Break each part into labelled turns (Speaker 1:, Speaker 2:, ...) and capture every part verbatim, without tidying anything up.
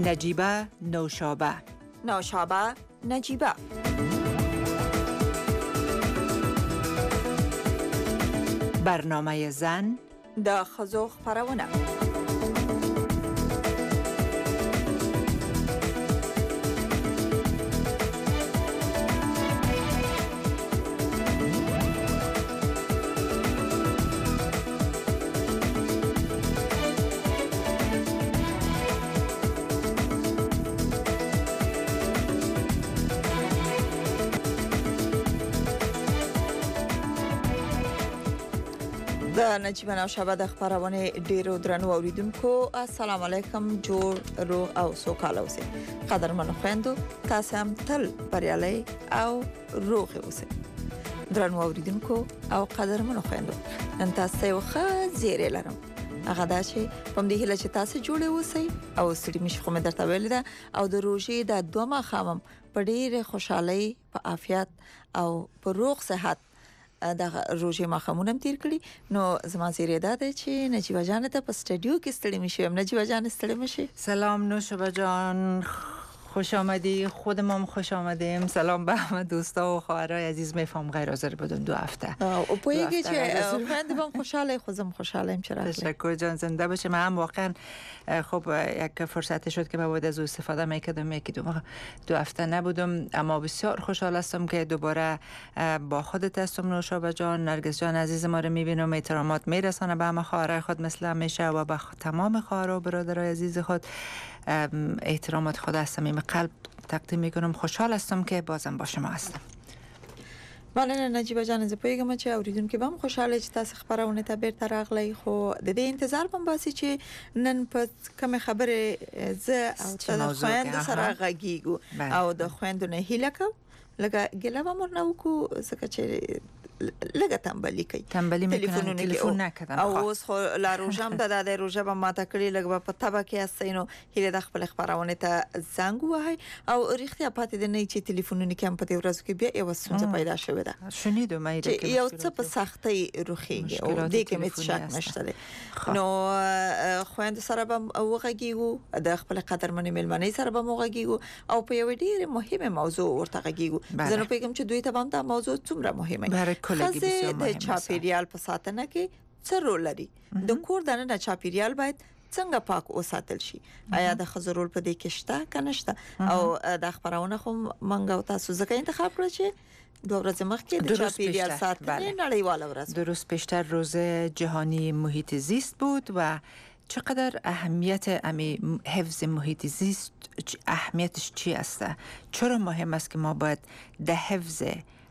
Speaker 1: نجیبه نوشابه،
Speaker 2: نوشابه نجیبه.
Speaker 1: برنامه زن
Speaker 2: د ښځو خپرونه. د نجیبه نوشابه د خبرونه ډیرو درنو اوریدونکو السلام علیکم. جوړ روغ او سوکاله اوسئ. قدرمنو خويندو، تاسو هم تل بریالي او روغ اوسئ. درنو اوریدونکو او قدرمنو خويندو، نن تاسو یو ښه زیری لرم. هغه دا چې په دې هیله چې تاسو جوړ اوسئ او ستړي مشه خو مې درته ویل ده او د روژې د دوه خامم په ډیره خوشحالي، په عافیت او په روغ صحت د روژې ماخمونم تیر کړی. نو زما زیری ده چې نجیبه جان ته په استودیو کې ستړي میشم. نجیبه جان ستړي میشي؟
Speaker 1: سلام نوشابه جان، خوش آمدی. خودمون خوش آمدیم. سلام به همه دوستا و خواهرای عزیز. میفهم غیر حاضر بودن دو هفته.
Speaker 2: او پویگی که خوند بام خوشحاله، خودم خوشحالم. چرا؟
Speaker 1: تشکر جان، زنده باشه. من هم واقعا خب یک فرصتی شد که باید از او استفاده میکردم. یکی دو دو هفته نبودم، اما بسیار خوشحال هستم که دوباره با خودت هستم نوشابه جان. نرگس جان عزیز ما رو میبینم، احترامات میرسانه به همه خواهرای خود مثل همیشه و به تمام خواهرها و برادرای عزیز خود احترامات خود هستم. قلب تقدیم میکنم. خوشحال هستم که بازم با شما هستم.
Speaker 2: بله نجیبه جان، زه پوهیږم چې اوریدونکو به هم خوشاله چې تاسو خبرونه ته بیرته راغلی، خو د دې انتظار بم باسي چې نن په کوم خبره زه او تاسو خويند سره غږیږو او د خويندو نه هیله کوم لکه ګله به مور نه وکړو ځکه چې لګه تنبلی کوي.
Speaker 1: تنبلی میکنن، تلفن نکردن.
Speaker 2: او اوس خو لا روزم د د روزه به ماته کړی لګ په تبه کې استینو هله د خپل خبرونه ته زنګ وای او رښتیا پاتې د نه چې تلیفونونه کې هم په دې ورځو کې بیا یو څه پیدا شوه ده.
Speaker 1: شنیدم مې
Speaker 2: چې یو څه په سختۍ روخیږي او دې کې مې شک نشته. نو خويند سره به وغږیږو، د خپل قدرمن ملمنې سره به وغږیږو او په یو ډیر مهمه موضوع ورته غږیږو. زه نو پیغام چې دوی ته هم دا موضوع څومره مهمه. خزه د چاپیریال په ساتنه کې څه رول لري؟ د کور دننه چاپیریال باید څنګه پاک وساتل شي؟ آیا د خزه رول په دې کې شته کنه شته؟ او د خبرونه خو منګو تاسو ځکه انتخاب کړی چې دو ورځې مخکې د چاپیریال ساتنې نړیواله ورځ
Speaker 1: درست پیشتر روز جهانی محیط زیست بود و چقدر اهمیت امی حفظ محیط زیست اهمیتش چی است؟ چرا مهم است که ما باید در حفظ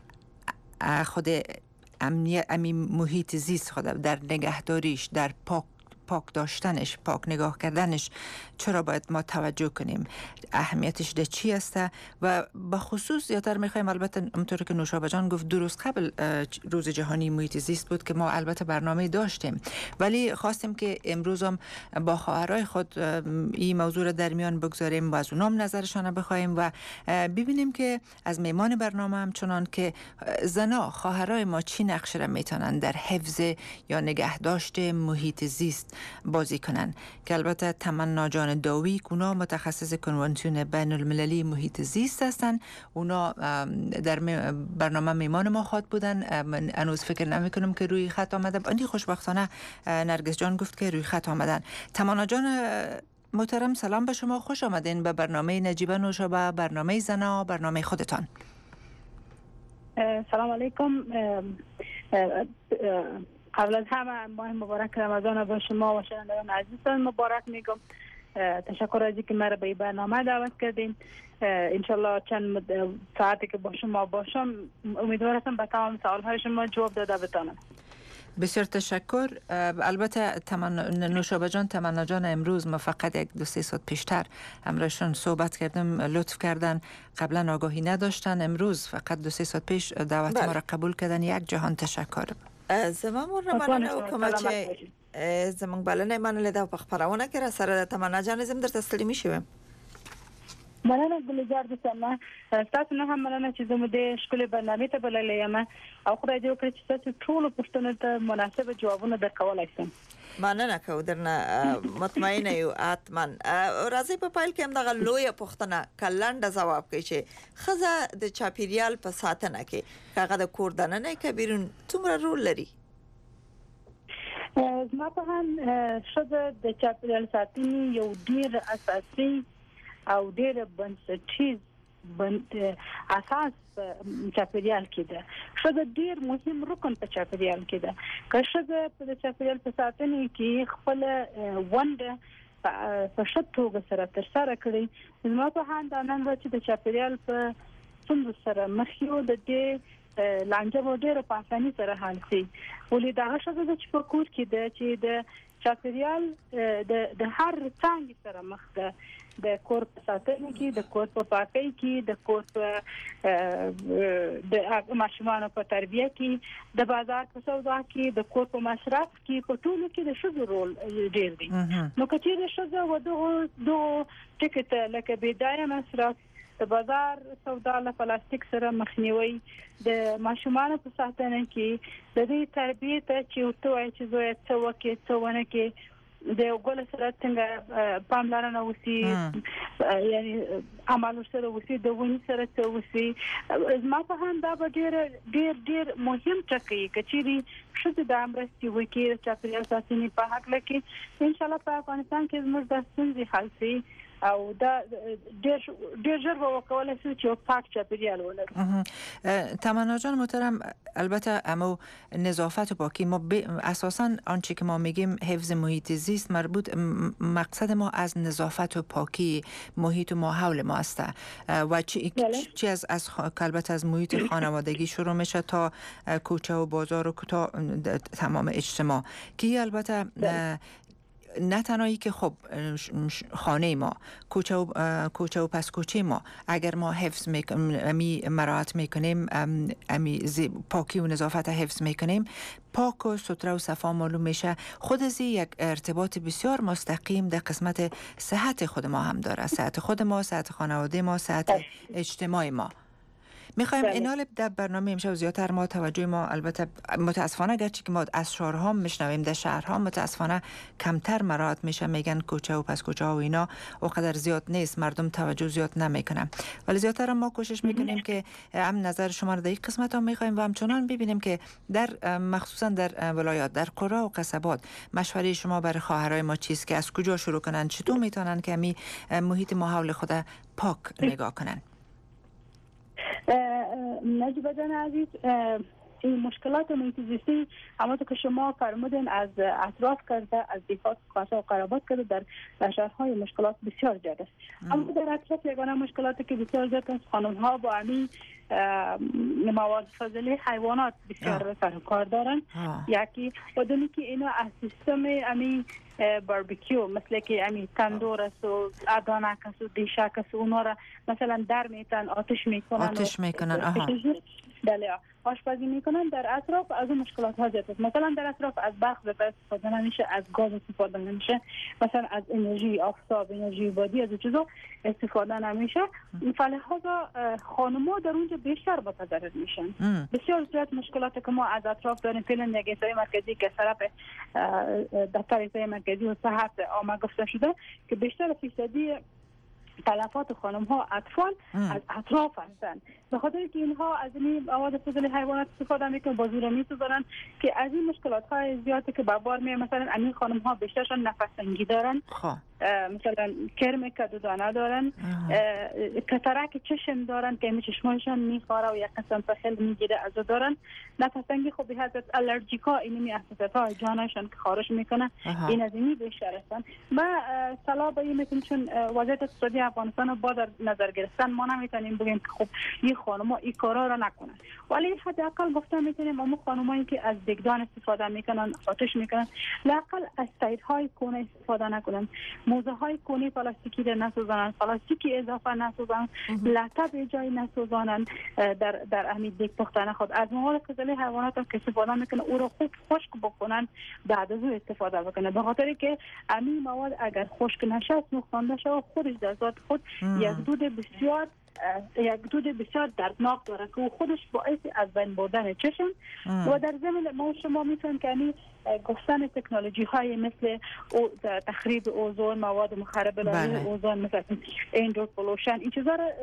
Speaker 1: خود امنیت امی محیط زیست خود در نگهداریش، در پاک پاک داشتنش، پاک نگاه کردنش چرا باید ما توجه کنیم؟ اهمیتش ده چی است؟ و به خصوص زیادتر میخوایم، البته اونطور که نوشابه جان گفت درست قبل روز جهانی محیط زیست بود که ما البته برنامه داشتیم، ولی خواستیم که امروز هم با خواهرای خود این موضوع را در میان بگذاریم و از اونام نظرشان بخوایم و ببینیم که از میمان برنامه همچنان که زنا خواهرای ما چی نقش را میتونن در حفظ یا نگهداشت محیط زیست بازی کنن. که البته تمنا جان داوی اونا متخصص کنوانسیون بین المللی محیط زیست هستن. اونا در برنامه میمان ما خواهد بودن. من هنوز فکر نمی کنم که روی خط آمده. اندی خوشبختانه نرگس جان گفت که روی خط آمدن. تمنا جان محترم، سلام به شما، خوش آمدین به برنامه نجیبه نوشابه، برنامه زنا، برنامه خودتان.
Speaker 3: سلام علیکم. قبل از همه ماه مبارک رمضان با شما و شنوندگان عزیزتان مبارک میگم. تشکر از اینکه مرا به این برنامه دعوت کردین. انشالله چند ساعتی که با شما باشم امیدوارم به تمام سوالهای شما جواب داده بتانم.
Speaker 1: بسیار تشکر. البته تمنا نوشابه جان، تمنا جان امروز ما فقط یک دو سه ساعت پیشتر همراهشون صحبت کردم، لطف کردن، قبلا آگاهی نداشتن، امروز فقط دو سه ساعت پیش دعوت بله. ما را قبول کردن. یک جهان تشکر.
Speaker 2: زما مور مننه وکم چې زمونږ بلنه منلې ده په خبرونه کې را سره د تمنا جان زم درته ستړي میشم.
Speaker 3: مننه ګلزار د سما تاسو نه هم مننه چې زموږ د شکل برنامه ته بللې یم او خدای دې وکړي چې تاسو ټول پوښتنو ته مناسب جوابونه درکولای شم.
Speaker 2: مننه کو درنه مطمئنه یو اتمن راځي په پایل کې هم دغه لویه پوښتنه کلنډه جواب کوي چې خزه د چاپیریال په ساتنه کې هغه د کور دننه کبیرون څومره رول لري؟
Speaker 3: زما په هم شته د چاپیریال ساتنې یو ډیر اساسي او ډیر بنسټیز بند اساس چاپیریال کې ده. شته ډیر مهم رکن په چاپیریال کې ده. که شته په چاپیریال په ساتنې کې خپل ونده په شتوګه سره تر سره کړی زما په هم د نن ورځ د چاپیریال په څنګه سره مخیو د دې لانجه مو ډیره په اسانۍ سره حل شي. ولې دا شته چې په کور کې ده چې د چاپیریال د د هر څنګه سره مخ ده د کور په ساتنه کې د کور په پاکۍ کې د کور په د ماشومانو په تربیه کې د بازار په سودا کې د کور په مصرف کې په ټولو کې د شذ رول ډیر دی. نو کچې د شذ و دغه دوه ټکټ لکه بدايه مصرف د بازار سودا له پلاستیک سره مخنیوي د ماشومانو په ساتنه کې د دې تربیه ته چې وتوي چې زوی څه وکړي څه ونه کې د ګول سره څنګه پاملرنه وسی یعنی عمل سره وسی د ونی سره څه وسی زما په هم دا ډیر ډیر ډیر مهم ټکی کچېری شته د امرستي وکړي چې په اساسي په حق لکه ان شاء الله په افغانستان کې زموږ د ستونزې حل شي او دا ډیر ډیر ژر وکولای شي چې پاک چاپیریال ولرو.
Speaker 1: تمنا جان محترم، البته اما نظافت و پاکی ما اساسا آنچه که ما میگیم حفظ محیط زیست مربوط مقصد ما از نظافت و پاکی محیط و ماحول ما است و چی, چی از از البته از محیط خانوادگی شروع میشه تا کوچه و بازار و تا تمام اجتماع که البته نه تنهایی که خب خانه ما کوچه و کوچه و پس کوچه ما اگر ما حفظ میکنیم امی مراعات میکنیم امی پاکی و نظافت حفظ میکنیم پاک و ستره و صفا معلوم میشه خود از یک ارتباط بسیار مستقیم در قسمت صحت خود ما هم داره، صحت خود ما، صحت خانواده ما، صحت اجتماعی ما. میخوایم اینال در برنامه امشب زیادتر ما توجه ما البته متاسفانه گرچه که ما از شهرها میشنویم در شهرها متاسفانه کمتر مراعات میشه، میگن کوچه و پس کوچه و اینا اونقدر زیاد نیست، مردم توجه زیاد نمیکنن، ولی زیادتر ما کوشش میکنیم که هم نظر شما رو در این قسمت ها میخوایم و همچنان ببینیم که در مخصوصا در ولایات در قرى و قصبات مشوره شما برای خواهرای ما چیست که از کجا شروع کنن، چطور میتونن که می محیط ماحول خود پاک نگاه کنن؟
Speaker 3: نجیب جان عزیز، این مشکلات محیط زیستی همونطور که شما فرمودین از اطراف کرده، از دیفات خاصه و قرابات کرده، در شهرهای مشکلات بسیار زیاد است. اما در اطراف یگانه مشکلاتی که بسیار زیاد است خانم‌ها با همین مواد فاضله حیوانات بسیار سر و کار دارن. یکی بدونی که اینا از سیستم همین باربیکیو مثل که همین تندور است و ادانک است و دیشک است اونها را مثلا در میتن آتش میکنن
Speaker 1: آتش میکنن آها
Speaker 3: بله آشپزی میکنن. در اطراف از اون مشکلات ها زیاد است. مثلا در اطراف از برق استفاده نمیشه، از گاز استفاده نمیشه، مثلا از انرژی آفتاب، انرژی بادی، از چیزا استفاده نمیشه. فلهذا خانم‌ها در اونجا بیشتر متضرر میشن. بسیار زیاد مشکلات که ما از اطراف داریم. فعلا نگهداری مرکزی که طرف دفتر اداره مرکزی و صحت آمد گفته شده که بیشتر فیصدی تلفات خانم ها اطفال از اطراف هستند، به خاطر که اینها از این مواد فاضله حیوانات استفاده میکنن، با زور میسوزونن که از این مشکلات های زیادی که به بار میاد. مثلا همین خانم ها بیشترشون نفس تنگی دارن، مثلا کرم کدودانه دارن، کترک چشم دارن که می چشمانشان میخواره و یک قسم پخل میگیره از دارن. نفس تنگی خب به حالت الرژیکا اینمی اساسات های جانشان که خارج میکنه این از اینی بیشتر هستن. ما صلاح به این میتونیم چون وضعیت اقتصادی افغانستان رو با در نظر گرفتن ما نمیتونیم بگیم که خب این خانم‌ها این کارا را نکنن، ولی حداقل گفته میتونیم اما خانمایی که از دگدان استفاده میکنن، آتش میکنن، لااقل از سایدهای کونه استفاده نکنن. موزه های کونی پلاستیکی را نسوزانند، پلاستیکی اضافه نسوزانند، لطب جای نسوزانند در در همین دیگ پختن خود. از مواد غذایی حیوانات که استفاده میکنه او را خوب خشک بکنن بعد از او استفاده بکنه، به خاطر که همین مواد اگر خشک نشه سوختانده شه خودش در ذات خود یک دود بسیار یک دود بسیار دردناک داره که خودش باعث از بین بردن چشم و در ضمن ما شما میتونیم که یعنی گفتن تکنولوژی های مثل تخریب اوزون، مواد مخرب لایه اوزون مثل ایندور پولوشن، این چیزا رو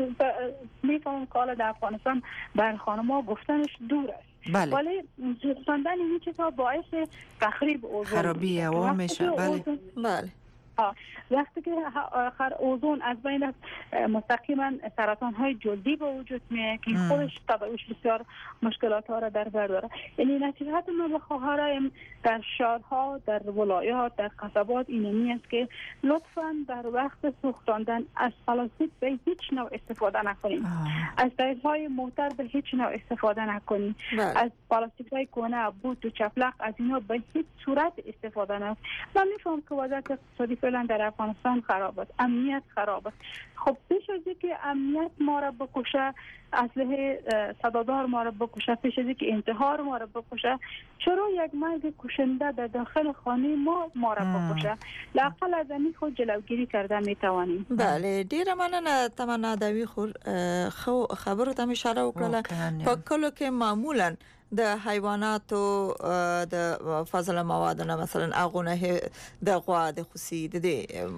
Speaker 3: میفهمم که حالا در افغانستان بر خانم‌ها گفتنش دور است.
Speaker 1: بله.
Speaker 3: ولی سوختاندن این چیزها باعث تخریب اوزون،
Speaker 1: خرابی هوا میشه. بله
Speaker 2: بله.
Speaker 3: وقتی که آخر اوزون از بین است مستقیما سرطان های جلدی به وجود میاد که خودش تبعش بسیار مشکلات ها را در بر داره. یعنی نصیحت من به خواهرام در شهرها، در ولایات، در قصبات اینمی است که لطفاً در وقت سوختاندن از پلاستیک به هیچ نوع استفاده نکنید، از تایپ های موتر به هیچ نوع استفاده نکنید، از پلاستیک های کهنه، بوت و چپلق از اینا به هیچ صورت استفاده نکنید. من میفهمم که وضعیت اقتصادی فعلا در افغانستان خراب است، امنیت خراب است. خب پیش از اینکه امنیت ما را بکشه، اسلحه صدادار ما را بکشه، پیش از اینکه انتحار ما را بکشه، چرا یک مرگ کشنده در داخل خانه ما ما را بکشه؟ لااقل از این خود جلوگیری کرده میتوانیم.
Speaker 2: بله ډیره مننه تمنا دوی خو خبرو ته اشاره وکړه. په کلو کې معمولا د حیواناتو د فاضله موادو نه مثلا اغونه د غوا د خوسي د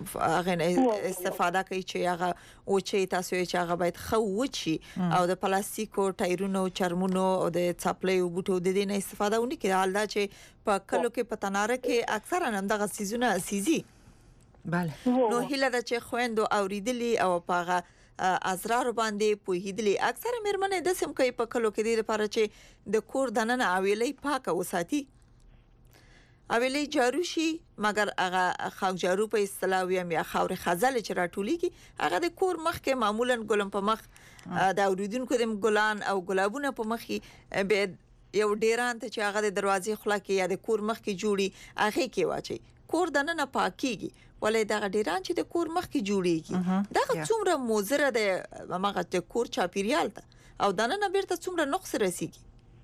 Speaker 2: اغه استفاده کوي چې هغه او چې تاسو یې چې هغه باید خو وچی او د پلاستیکو ټایرونو چرمونو او د چپلې او بوټو د دې نه استفاده ونی کړي. حال دا چې په کلو کې پتناره کې اکثرا هم دغه سيزونه سيزي.
Speaker 1: بله
Speaker 2: نو هله د چې خويندو اوریدلی او پاغه ازرار باندې پوهیدلی اکثر مېرمنې د سم کوي په کلو کې د لپاره چې د کور دننه اویلې پاکه وساتي، اویلې جارو شي، مګر هغه خاک جارو په اصطلاح ویم یا خاور خزل چې راټولېږي هغه د کور مخ کې معمولا ګلم په مخ د اوریدونکو د ګلان او ګلابونه په مخ به یو ډیران ته چې هغه د دروازې خلا کې یا د کور مخ کې جوړي هغه کې واچي کور دننه پاکيږي. ولې دا ډیران چې د کور مخ کې جوړیږي دا څومره موزره ده ماغه د کور چاپیریال ته او دننه بیرته څومره نقص رسیږي؟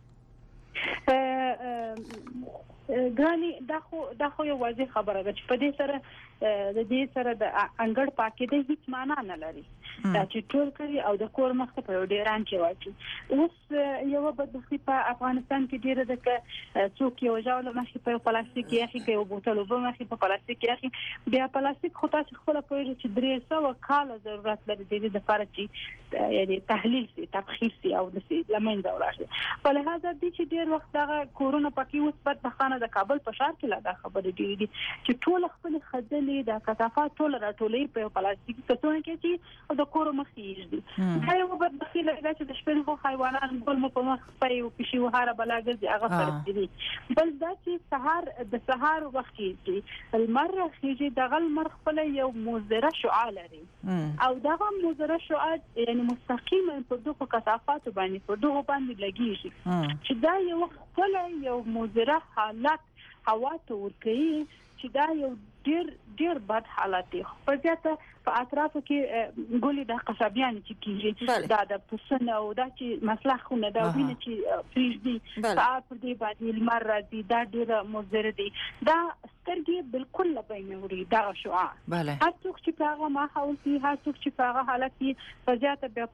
Speaker 3: ګرانی دا خو دا خو یو واضح خبره ده چې په دې سره د دې سره د انګړ پاکي د هیڅ معنا نه لري. دا چې ټول کوي او د کور مخ ته په ډیران کې واچي. اوس یو بدبختی په افغانستان کې ډیره ده چې څوک یو ځاله مخې په پلاستیک کې اخی کوي او بوتل وب مخې په پلاستیک کې اخی بیا پلاستیک خو تاسو خپل پوهیږئ چې درې سوه کال ضرورت لري د دې لپاره چې یعنی تحلیل سي تبخیر سي او د سي لمن دا وراشي. په لهدا د چې ډیر وخت دا کورونا پکې اوس په خانه د کابل په شهر کې لا دا خبره دی چې ټول خپل خځلې د کثافات ټول راټولې په پلاستیک کڅوړه کې چې د کور مخې دي. دا یو بدبختی لري چې د شپې خو حیوانات ګل مو په مخ په یو پښې وهاره بلاګر دي هغه فرق دي. بل دا چې سحر د سحر وخت کې المر خيږي د غل مر خپل یو مزره شعاع لري او دغه مزره شعاع یعنی مستقیما په دغه کثافات باندې په دغه باندې لګیږي چې دا یو خپل یو مزره حالت هوا ته ورکوي چې دا یو ډیر ډیر بد حالت دی. په ځکه په اطرافو کې ګولې د قصابیان چې کیږي دا د پسنه او دا چې مسله خونه دا ویني چې فریج دی ساعت پر دې باندې لمر راځي دا ډیر مضر دی. دا سترګې بالکل لبینه وري دا شعاع. هر څوک چې هغه ما حاول کی هر څوک چې هغه حالت کې فزیات بیا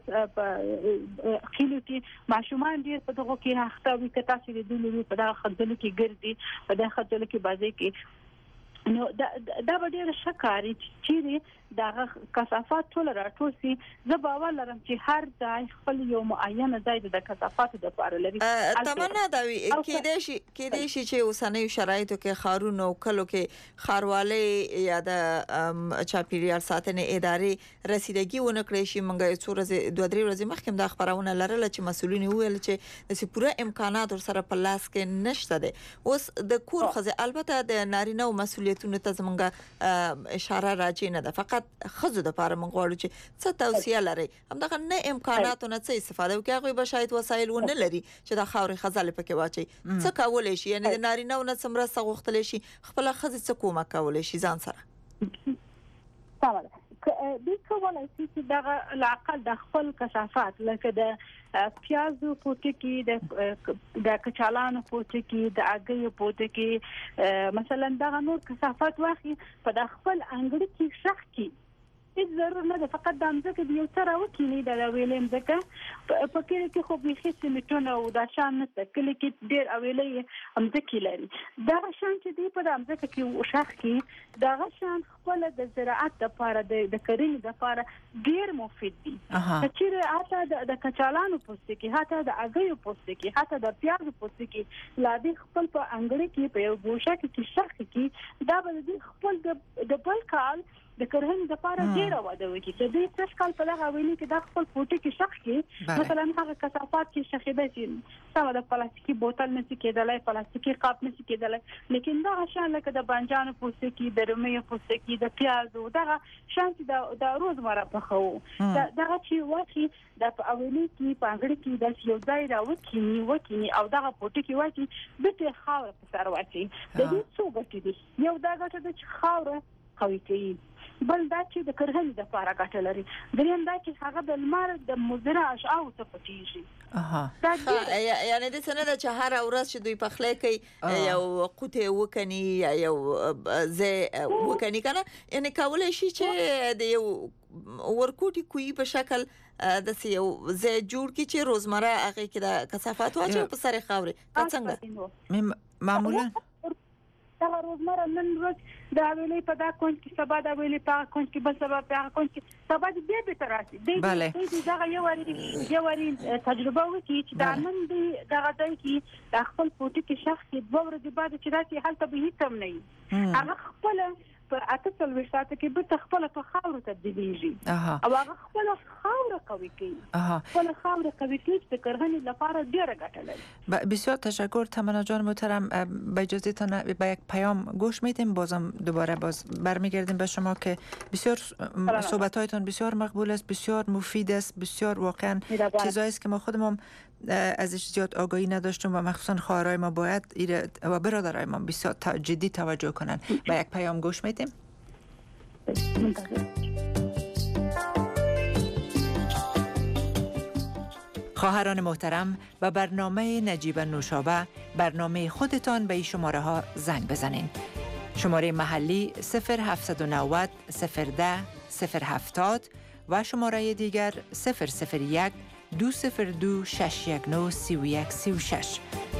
Speaker 3: په خلو کې ماشومان ډیر په دغه کې اخته وي که تاسو دې دلته په دغه خځلو کې ګرځي په دغه خځلو کې بازي کې نو دا دا ډېر شکاري چې دا کثافات ټول راټول سي. زه باور لرم چې هر ځای خپل یو معین ځای د کثافاتو د لپاره لري.
Speaker 2: تمنا دا وی کې دې شي کې دې شي چې اوسنۍ شرایطو کې خارونو کلو کې خارواله یا د چاپیریال ساتنې ادارې رسیدګي ونه کړې شي. منګه څو ورځې دوه درې ورځې مخکې د خبرونه لرله چې مسولین ویل چې د پوره امکانات سره په لاس کې نشته دي. اوس د کور خزه البته د نارینه او مسولیتونو ته زمونږه اشاره راځي نه ده، فقط خزو د لپاره موږ غواړو چې څه توصیه لري همدغه نه امکاناتو نه څه استفاده وکړي. هغه به شاید وسایل ونه لري چې د خاورې خزل پکې واچي. څه کولای شي یعنی د نارینه او نه سمره غوښتل شي خپل خزه څه کومه کولای شي ځان سره؟
Speaker 3: تمام د کولای شي چې دغه لاقل د خپل کثافات لکه د پیازو پوټکی کې د د کچالانو پوټکی کې د اګیو پوټکی کې مثلا دغه نور کثافات واخی په د خپل انګړ کې شخ کې هیڅ ضرور نه ده فقط د امزه کې یو تر وکینی د ویلم ځکه په کې کې خو به هیڅ میټونه او د شان نه کلی کې ډیر اویلې امزه کې لري دا شان چې دی په امزه کې شخ کې دا شان خپل د زراعت لپاره د کرنې لپاره ډیر مفید دي چې حتی د کچالانو پوستکي حتی د اګیو پوستکي حتی د پیازو پوستکي لا دي خپل په انګړ کې په یو ګوشه کې شخ کې دا به د خپل د بل کال د کرهنې لپاره ډیره وده وکړي چې د څه کال په لغه ویلي کې د خپل پوټي کې شخ کې مثلا هغه کثافات چې شخیده چې سم د پلاستیکي بوتل نشي کېدلای پلاستیکي قاب نشي کېدلای لیکن دا شان لکه د بانجانو پوستکي د رومي پوستکي د پیازو دا شان چې د روزمره په خو دا دغه چې واکي د اولی کې پانګړي کې د یو ځای راوکینی وکینی او دغه پوټي کې واکي د خاور په سر واچي د دې څو ګټې دي یو دا ګټه د خاور قوي کوي بل دا چې د کرهنې د لپاره ګټه لري دریم دا چې هغه د لمر د مضره اشعاعو څخه پټیږي
Speaker 2: اها یعنی د سند چې هر ورځ چې دوی پخلی کوي یو قوته وکني یو زه وکني کنه یعنی کولای شي چې د یو ورکوټي کوي په شکل د یو زه جوړ کی چې روزمره هغه کې د کثافات واچو په سر خاورې څنګه
Speaker 1: معمولا
Speaker 3: دا روزمره نن ورځ دا ویلې په دا کون کې سبا دا ویلې په کون کې بل سبا په کون کې سبا دې به تراسي دې دا یو وري یو وري تجربه وکړي چې دا نن دې دا غځي کې د خپل پوټي کې شخص کې دوه ورځې بعد چې راځي حالت به هیڅ هم نه هغه خپل په اته وشات کې به خپل په خاور تبدیلیږي او هغه خپل خاور قوي کوي خپل خاور قوي کوي چې کرهنې لپاره ډیره ګټه لري.
Speaker 1: بسیار تشکر تمنا جان محترم با اجازهتان به یک پیام گوش میدیم بازم دوباره باز برمیگردیم به شما که بسیار صحبت‌هایتان بسیار مقبول است بسیار مفید است بسیار واقعا چیزایی است که ما خودمون ازش زیاد آگاهی نداشتیم و مخصوصا خواهرای ما باید ایره و برادرای ما بسیار جدی توجه کنن. با یک پیام گوش میدیم. خواهران محترم و برنامه نجیب نوشابه برنامه خودتان به این شماره ها زنگ بزنین. شماره محلی صفر هفت نه صفر صفر ده صفر هفتاد و شماره دیگر صفر صفر یک دو صفر دو شش یک نو سی و یک سی و شش.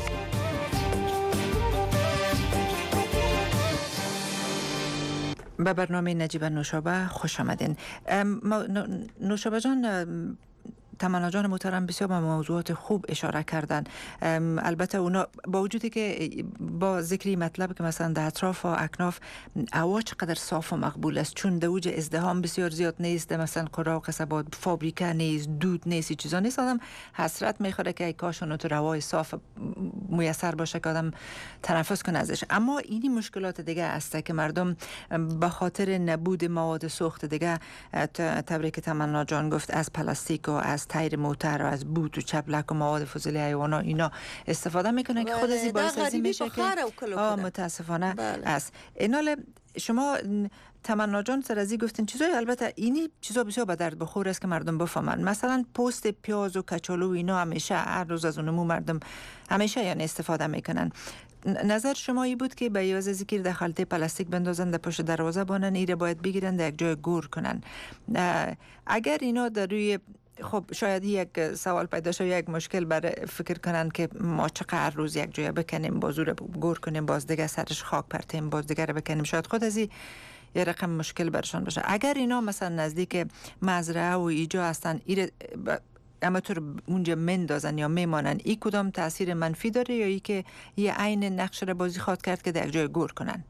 Speaker 1: به برنامه نجیب نوشابه خوش آمدین. نوشابه جان تمنا جان محترم بسیار به موضوعات خوب اشاره کردن. البته اونا با وجودی که با ذکری مطلب که مثلا در اطراف و اکناف هوا چقدر صاف و مقبول است چون در اوج ازدحام بسیار زیاد نیست مثلا قرا و قصبات فابریکه نیست دود نیست چیزا نیست آدم حسرت میخوره که ای کاش اون تو هوای صاف میسر باشه که آدم تنفس کنه ازش. اما اینی مشکلات دیگه است که مردم به خاطر نبود مواد سوخت دیگه تبریک تمنا جان گفت از پلاستیک و از تایر موتر و از بوت و چپلک و مواد فضولی حیوانات اینا استفاده میکنن که خود از این باعث از این میشه که متاسفانه است. اینال شما تمنا جان سر از این گفتین چیزای البته اینی چیزا بسیار به درد بخور است که مردم بفهمن. مثلا پوست پیاز و کچالو اینا همیشه هر روز از اونمو مردم همیشه یعنی استفاده میکنن. نظر شما ای بود که به یوز ذکر در خلطه پلاستیک بندازن در پشت دروازه بانن ایره باید بگیرن در یک جای گور کنن. اگر اینا در روی خب شاید یک سوال پیدا شد یک مشکل برای فکر کنن که ما چقدر روز یک جای بکنیم بازور گور کنیم باز دیگه سرش خاک پرتیم باز دیگه بکنیم شاید خود از این یه رقم مشکل برشان باشه. اگر اینا مثلا نزدیک مزرعه و ایجا هستن ایره اما تو اونجا مندازن یا میمانن ای کدام تاثیر منفی داره یا ای که یه عین نقش را بازی خواد کرد که در یک جای گور کنن؟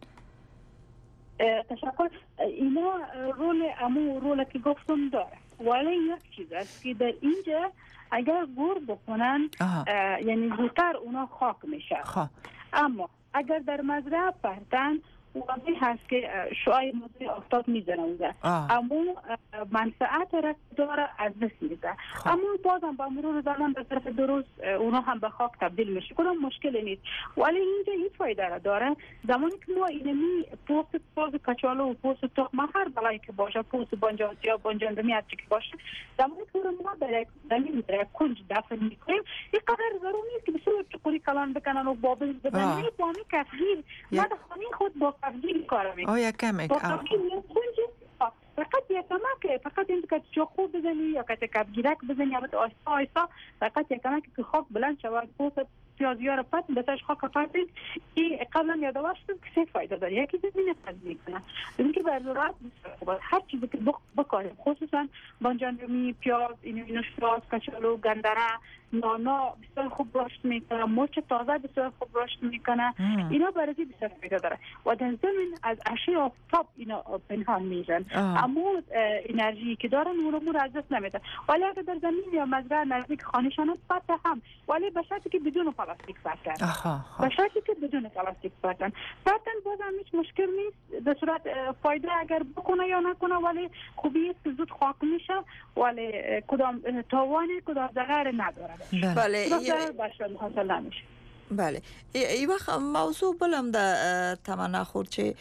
Speaker 3: تشکر. اینا رول امو رول که گفتم داره ولی یک چیز است که در اینجا اگر گور بکنن یعنی زودتر اونا خاک میشه اما اگر در مزرعه پرتن واضح هست که شعاع مضر آفتاب میزنه اونجا اما منفعت را داره از دست میده. اما بازم با مرور زمان به طرف درست اونا هم به خاک تبدیل میشه، کدام مشکلی نیست. ولی اینجا این فایده را داره زمانی که ما اینمی پوست پوست کچالو و پوست تخم هر بلایی که باشه، پوست بانجان یا بانجاندمی هر چی که باشه، زمانی که ما در زمین در کنج دفن میکنیم این قدر ضروری نیست که بسیار چقوری کلان بکنن و بابل بزنن. این با می کفگیر من خانه خود با کفگیر کار میکنم.
Speaker 1: آیا کمک
Speaker 3: با کفگیر کنج فقط یک کمک، فقط این که چاقو بزنی یا که کفگیرک بزنی یا آهسته آهسته فقط یک کمک که خاک بلند شود، پوست پیازیار پت بهش خاک پاتید. این قبلا یادآور شد که سه فایده داره. یکی زمین سبز میکنه، اینکه به ضرورت بسیار هر چیزی که بکاریم، خصوصا بانجاندمی، پیاز، اینو اینو شراز، کچالو، گندره، نانا بسیار خوب رشد میکنه، مرچ تازه بسیار خوب رشد میکنه. اینا برای بسیار فایده داره و در زمین از اشعه آفتاب اینا پنهان میشن، اما انرژی که دارن اون رو از دست نمیده. ولی اگر در زمین یا مزرعه نزدیک خانه‌شان پات هم، ولی به شرطی که بدون پلاستیک پاتن، به شرطی که بدون پلاستیک پاتن پاتن بازم هیچ مشکل نیست. به صورت فایده اگر بکنه یا نکنه، ولی خوبی است که زود خاک میشه، ولی کدام تاوانی کدام ضرر نداره.
Speaker 2: بله
Speaker 3: بله
Speaker 2: بله ای وقت موضوع بلم ده تمنا خورد چه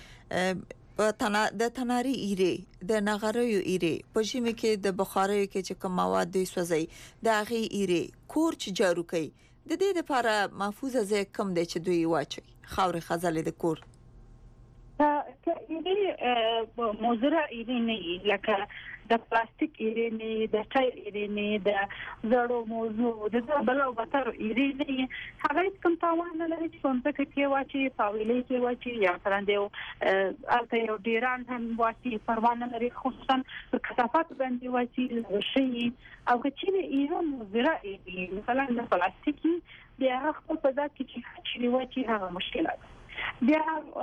Speaker 2: د تناری ایره د نغره ایره پښیمه کې د بخارۍ کې چې کوم مواد دوی سوځي د هغه ایره کور چې جارو کوي د دې لپاره محفوظه ځای کم دی چې دوی واچي خاورې خزلې د کور
Speaker 3: که ایره موزره ایره نه لکه د پلاستیک ایره نه، د ټایر ایره نه، د زړو موضوع د بلو بتر ایره نه، هغه کوم تاوان نه لري چې څنګه کې واچي پاویلې کې واچي یا ترندو الته یو ډیران هم واچي پروا نه لري، خصوصا په کثافات باندې واچي شي او چې ایره موزره ایره مثلا د پلاستیکي د هغه په ځای کې چې واچي هغه مشکلات بیا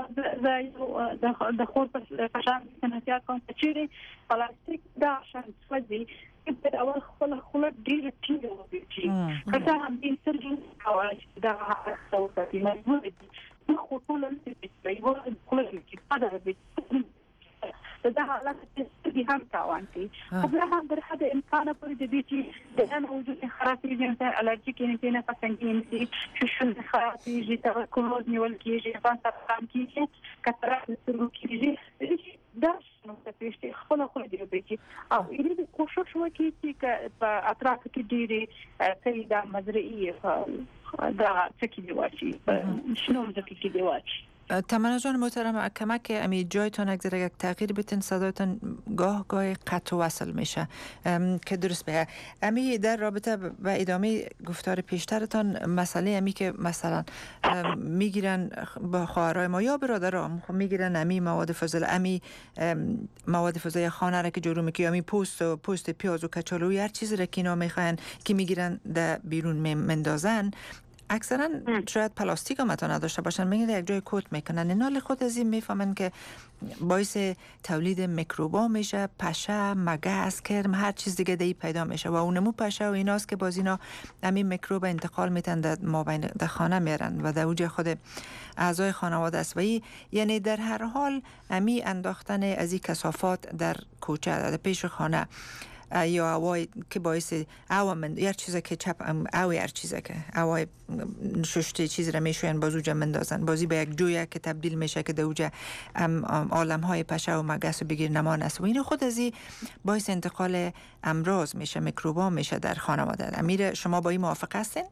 Speaker 3: د خور په شان نصیحت کوم چې پلاستیک دا شان سوځي په اول خپل خپل ډیر ټینګ وږي کله هم دې سرجن او دا هغه څه چې مجبور دي خو ټول څه یو خپل کې پدره دي دا حالت دي هم تاوان دي خو هم در حد امکان پورې د دې چې د ان وجود خرابې دي مثلا الرجی کې نه نفس څنګه دي شوشل خرابې دي تراکموز نیول کېږي ځان سره کېږي کترات سره کېږي دا نو څه پیښې خپل خپل دی به او یې د کوشش وکړي چې په اطراف کې ډېری سیدا مزرعي دا څه کې دی واچي شنو ځکه کې دی واچي.
Speaker 1: تمنا جان محترم کمک امی جایتون اگر یک تغییر بتین صدایتون گاه گاه قطع و وصل میشه که درست بگه. امی در رابطه با ادامه گفتار پیشترتان مسئله امی که مثلا میگیرن با خواهرای ما یا برادرام میگیرن امی مواد فضل امی مواد فضای خانه را که جورو میکی امی پوست و پوست پیاز و کچالوی هر چیزی را که اینا میخواین که میگیرن در بیرون مندازن اکثرا شاید پلاستیک هم تا نداشته باشن میگن یک جای کوت میکنن اینال خود از این میفهمن که باعث تولید میکروبا میشه، پشه، مگس، کرم هر چیز دیگه دی پیدا میشه و اونمو پشه و ایناست که باز اینا همین میکروب انتقال میتن در مابین در خانه میرن و در اوج خود اعضای خانواده است و یعنی در هر حال امی انداختن از این کثافات در کوچه در پیش خانه یا اوای که باعث او من هر چیزی که چپ او هر چیزی که اوای ششته چیز را میشوین بازو جا مندازن بازی به یک جویه که تبدیل میشه که دوجه عالم های پشه و مگس و بگیر نمان است و این خود ازی باعث انتقال امراض میشه، میکروبا میشه در خانواده. امیر شما با این موافق هستین؟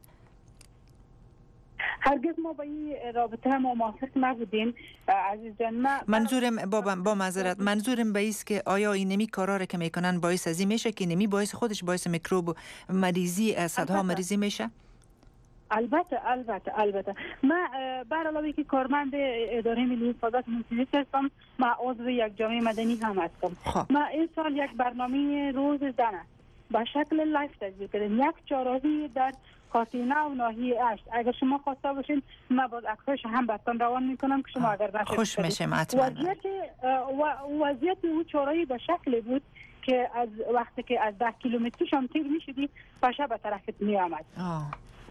Speaker 3: هرگز ما با این رابطه هم موافق نبودیم عزیز جان.
Speaker 1: منظورم با با معذرت منظورم به است که آیا این نمی کارا را که میکنن باعث ازی میشه که نمی باعث خودش باعث میکروب مریضی صدها مریضی میشه؟
Speaker 3: البته البته البته من بر علاوه که کارمند اداره ملی حفاظت محیط هستم، من عضو یک جامعه مدنی هم هستم. من این سال یک برنامه روز زن با شکل لایف تجربه کردم، یک چهارراهی در کاتینا و ناحیه اشت. اگر شما خواسته باشین من باز عکسش هم براتون روان میکنم که شما اگر نشه
Speaker 1: خوش میشم حتما.
Speaker 3: وضعیت وضعیت اون چهارراهی به شکلی بود که از وقتی که از ده کیلومتری شام تیر میشدی پشه به طرفت میآمد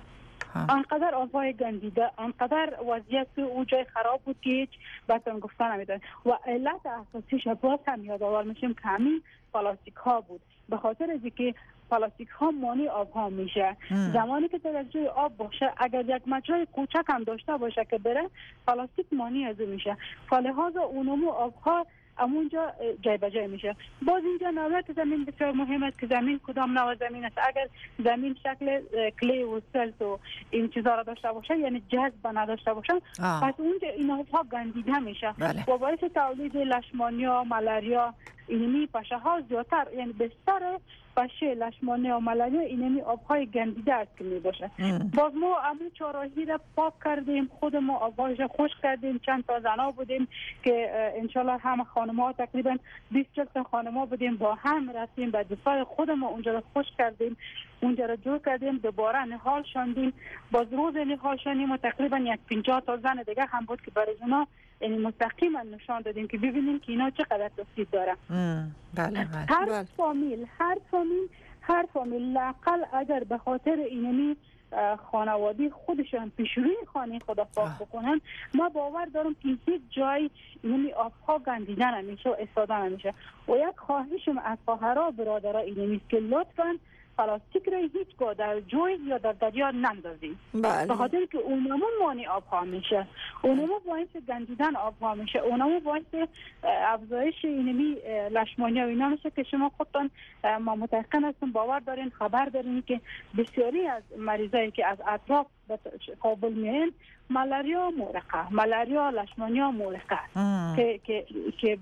Speaker 3: آنقدر آبهای گندیده، آنقدر وضعیت او جای خراب بود که هیچ بهتون گفتن نمیدن و علت اساسیش باز هم یادآور میشیم که همین پلاستیک ها بود. به خاطر از اینکه پلاستیک ها مانع آب ها میشه. زمانی که در جای آب باشه، اگر یک مجرای کوچک هم داشته باشه که بره، پلاستیک مانع از میشه. فلهذا اونمو آب ها امونجا جای به جای میشه. باز اینجا نوعیت زمین بسیار مهم است که زمین کدام نوع زمین است. اگر زمین شکل کلی و سلت و این چیزا را داشته باشه، یعنی جذب نداشته باشه، پس اونجا این آبها گندیده میشه و باعث تولید لشمانیا، ملاریا، اینمی پشه ها زیادتر، یعنی بستر پشه، لشمانیا و ملاریا اینمی آبهای گندیده است که می باشه. باز ما همون چهارراهی را پاک کردیم، خود ما آبهایش خشک کردیم. چند تا زنا بودیم که انشالله هم خانم ها تقریبا بیست تا خانم ها بودیم، با هم رفتیم به دفاع خود ما اونجا را خشک کردیم، اونجا را جور کردیم، دوباره نهال شاندیم. باز روز نهال شاندیم و تقریبا یک پنجاه تا زن دیگه هم بود که برای اونا یعنی مستقیما نشان دادیم که ببینیم که اینا چقدر تاثیر داره.
Speaker 1: بله بله.
Speaker 3: هر فامیل هر فامیل هر فامیل لاقل اگر به خاطر اینمی خانوادی خودشان پیشروی خانه خدا پاک بکنن، ما باور دارم که هیچ جای اینمی آبها گندیده نمیشه و استفاده نمیشه. و یک خواهشم از خواهرها برادرها اینمی که لطفاً پلاستیک را هیچگاه در جوی یا در دریا نندازیم. به خاطر که اونمو مانع آبها میشه، اونمو باعث گندیدن آبها میشه، اونمو باعث افزایش اینمی لشمانیا و اینا میشه که شما خودتون ما متأکد هستم باور دارین، خبر دارین که بسیاری از مریضایی که از اطراف قابل میان ملاریا مورقه، ملاریا لشمانیا مورقه که که که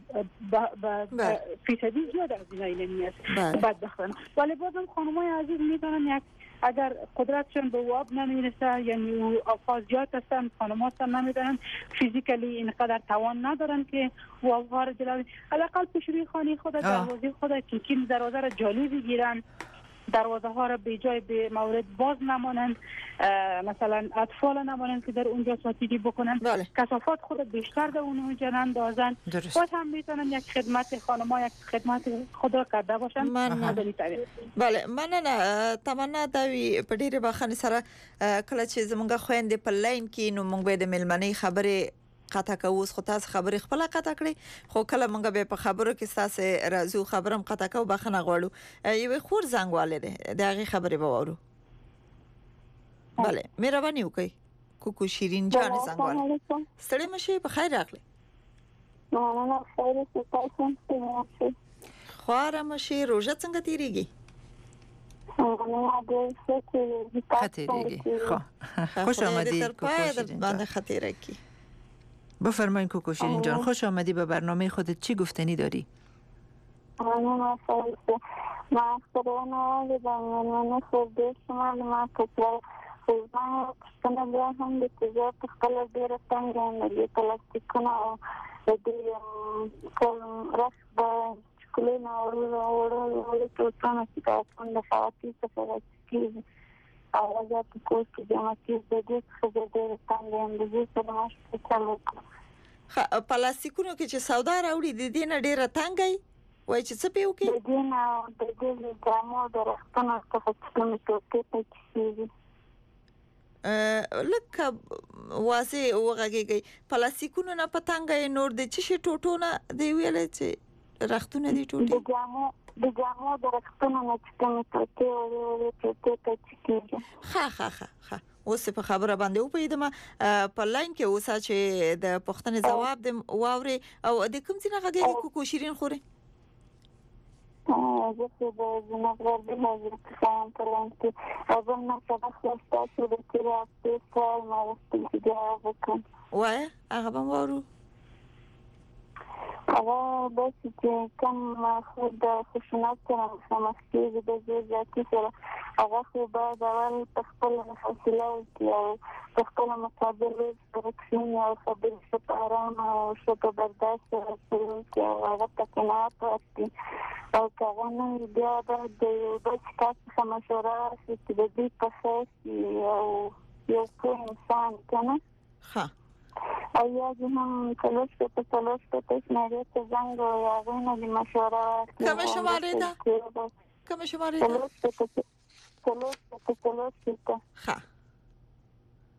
Speaker 3: با فیصدی زیاد از اینا اینمی است بدبختانه. ولی بازم خانمای عزیز میدونن یک اگر قدرتشون به آب نمیرسه، یعنی آبها زیاد هستن، خانم‌ها هم نمیدونن فیزیکلی اینقدر توان ندارن که آبها رو جلوی، حداقل پیشروی خانه خود، دروازه خود چیکین دروازه رو جلوی بگیرن، دروازه ها را به جای به مورد باز نمانند، مثلا اطفال نمانند که در اونجا ساتیری بکنن. بله. کثافات خود بیشتر در اونجا نندازن. باز هم میتونن یک خدمت خانما یک خدمت خود را کرده باشن.
Speaker 2: من بله من نه تمنا دوی په ډیره بخښنې سره کله چې زمونږ خويندې په لاین کې نو مونږ به د ملمنۍ خبره قطع کوو، خو تاسو خبرې خپل قطع کړې، خو کله مونږ به په خبرو کې تاسو راځو خبرم قطع کوو، بخښنه غواړو. یو خور زنګ والده د هغه خبرې به وورو. بله مهرباني وکړئ کوکو شیرین جان زنګ والده. ستړي مشه په خیر راغلی.
Speaker 4: نه نه خیر څه تاسو
Speaker 2: خواره مشه روزه څنګه تیریږي؟
Speaker 1: خطیریږي. خو خوش آمدید کوکو شیرین
Speaker 2: جان. خطیرکی
Speaker 1: بفرمایید کوکو شیرین جان، خوش آمدی به برنامه خودت. چی گفتنی داری؟
Speaker 4: ممنون خیلی. من خودم دیدم خود شما ما کجا خودم کشتن بیا هم به کجا خپل بیره څنګه نه پلاستیکونه د کل رس با چکلینا ورو ورو ورو ټول څنګه چې تاسو د فاطمه څخه کیږي اوازات کوڅ کې جمع کیږي د دې څخه د څنګه د دې څخه ماشته چلو
Speaker 2: خ پلاستیکونو کې چې سودا راوړي د دې نه ډیره تنګي وای چې څه پیو کې
Speaker 4: د دې نه د دې ګرامو د رښتونو څخه څه کې کیږي
Speaker 2: لکه واسه وغږیږي پلاستیکونو نه پتنګ نور د چی ټوټونه دی ویلې چې رختونه دی ټوټي
Speaker 4: د ګامو د ګامو د رختونو نه چې کوم ټوټي او ټوټي کیږي.
Speaker 2: ها ها ها اوس په خبره باندې او پیدم په لاین کې اوسه چې د پښتنې جواب د واوري او د کوم څه نه غږیږي کوکو شیرین خوري.
Speaker 4: اه زه په زموږ د حاضر څنګه په لاین کې اوبه نه څه تاسو د کړه په ما واستې جواب وکم
Speaker 2: وای هغه به وورو
Speaker 4: هغه د چې کوم خود د خوشنات سره سمستي د دې ځکه سره هغه خو به د خپل حوصله او خپل مقابله پرکسین او خبرې ستاره او شته برداشت چې هغه تکنات واستي او کاغذ بیا د یو څه مشوره چې د دې په اساس یو یو انسان کنه
Speaker 2: ها
Speaker 4: ایا زمون کلوش په کلوش په تاسو نه ته زنګ او هغه نه مشوره
Speaker 2: کوم شماره ده کوم شماره ده
Speaker 4: کلوش په کلوش په
Speaker 2: ها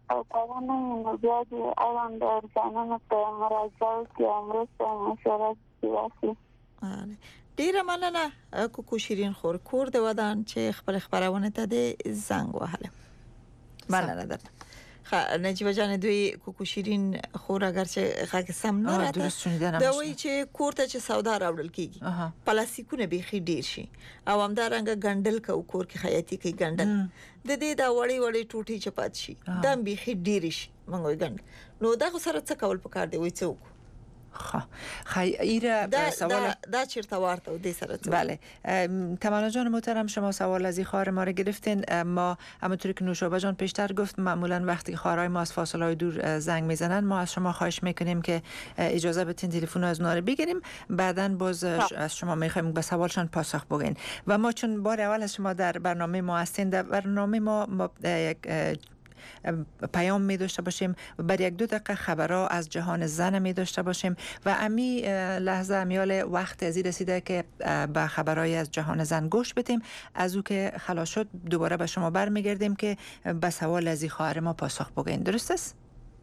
Speaker 4: او هغه نه نو بیا د اړوند ارګانونو په مراجعه کې امرسته مشوره کوي.
Speaker 2: ډیره مننه کوکو شیرین خور کور د ودان چې خپل خبرونه ته د زنګ وهله. مننه درته. خا نجیبه جان دوی کوکو شیرین خور اگر چې خاک سم نه راته دا وایي چې کوړه چې سودا راوړل کیږي پلاستیکونه به خې ډیر شي او همدارنګه ګندل کو کور کې خیاطي کوي ګندل د دې دا وړي وړي ټوټي چپات شي دا به خې ډیر شي مونږ ګند نو دا سره څه کول پکار دی وای څوک
Speaker 1: خب خیره سوال
Speaker 2: دا چرته ورته و دی سره
Speaker 1: بله تمنا جان محترم شما سوال از این خواهر ما رو گرفتین. ما همونطوری که نوشابه جان پیشتر گفت معمولا وقتی خواهرای ما از فاصله دور زنگ میزنن ما از شما خواهش میکنیم که اجازه بدین تلفن از اونها رو بگیریم بعداً باز از شما میخوایم به سوالشان پاسخ بگین و ما چون بار اول از شما در برنامه ما هستین در برنامه ما, ما یک پیام می داشته باشیم بر یک دو دقیقه خبرها از جهان زن می داشته باشیم و امی لحظه امیال وقت ازی رسیده که به خبرهای از جهان زن گوش بدیم. از او که خلاص شد دوباره به شما برمیگردیم که به سوال از این خواهر ما پاسخ بگین. درست است؟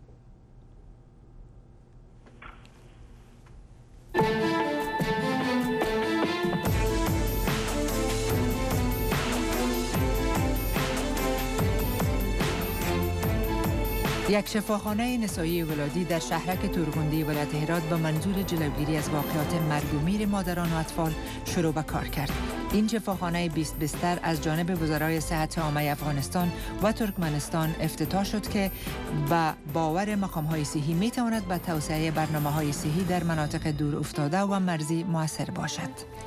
Speaker 1: یک شفاخانه نسایی ولادی در شهرک تورغوندی ولایت هرات به منظور جلوگیری از واقعات مرگ و میر مادران و اطفال شروع به کار کرد. این شفاخانه بیست بستر از جانب وزرای صحت عامه افغانستان و ترکمنستان افتتاح شد که با باور مقام‌های صحی می‌تواند به توسعه برنامه‌های صحی در مناطق دور افتاده و مرزی مؤثر باشد.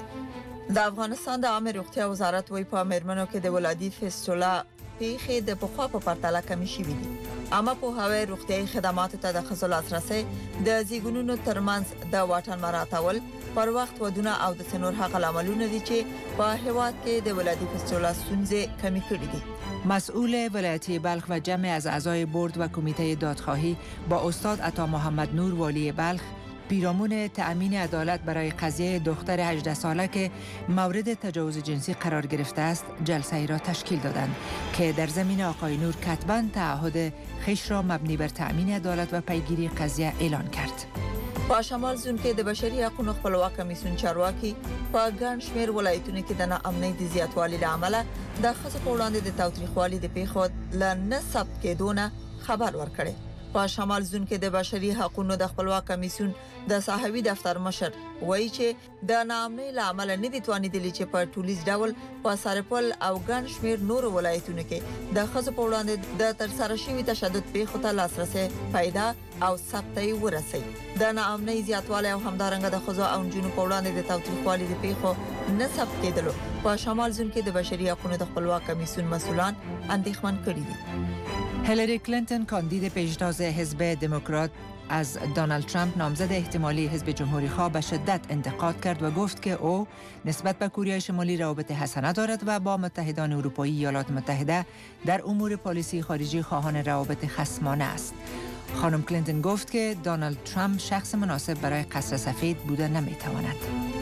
Speaker 2: د افغانستان د عامه روغتیا وزارت وی په مرمنو کې د ولادي فیستولا پیښې د پخوا په پرتله کمی شوې دي. اما په هوای روغتیايي خدماتو ته د خزل لاسرسي د زیګونونو ترمنځ د واټن مراتول پر وخت ودونه او د سنور حق عملونه دي چې په هواد کې د ولادي فیستولا ستونزې کمی کړې دي.
Speaker 1: مسئول ولایتی بلخ و جمع از اعضای بورد و کمیته دادخواهی با استاد عطا محمد نور والی بلخ پیرامون تأمین عدالت برای قضیه دختر هجده ساله که مورد تجاوز جنسی قرار گرفته است جلسه ای را تشکیل دادند که در زمین آقای نور کتباً تعهد خویش را مبنی بر تأمین عدالت و پیگیری قضیه اعلان کرد.
Speaker 2: په شمال زون کې د بشري حقوقو خپلواک کمیسیون چارواکي په ګڼ شمېر ولایتونو کې د ناامنۍ د زیاتوالي لامل د ښځو په وړاندې د تاوتریخوالي د پیښو له نه ثبت کېدو خبر ورکړي. په شمال زون کې د بشري حقوقو د خپلواک کمیسیون د صاحبي دفتر مشر وایي چې د ناامنۍ لامل نه دي توانیدلی چې په ټولیز ډول په سرپل او ګڼ شمېر نور ولایتونو کې د ښځو په وړاندې د ترسره شوي تشدد پیښو ته لاسرسي پیدا او ثبتي ورسي. د ناامنۍ زیاتوالی او همدارنګه د ښځو او نجونو په وړاندې د تاوتریخوالي د پیښو نه ثبت کېدلو په شمال زون کې د بشري حقوقو د خپلواک کمیسیون مسؤلان اندېښمن کړي دي.
Speaker 1: هیلاری کلینتون کاندید پیشتاز حزب دموکرات از دونالد ترامپ نامزد احتمالی حزب جمهوری خواه به شدت انتقاد کرد و گفت که او نسبت به کره شمالی روابط حسنه دارد و با متحدان اروپایی ایالات متحده در امور پالیسی خارجی خواهان روابط خصمانه است. خانم کلینتون گفت که دونالد ترامپ شخص مناسب برای قصر سفید بوده نمیتواند.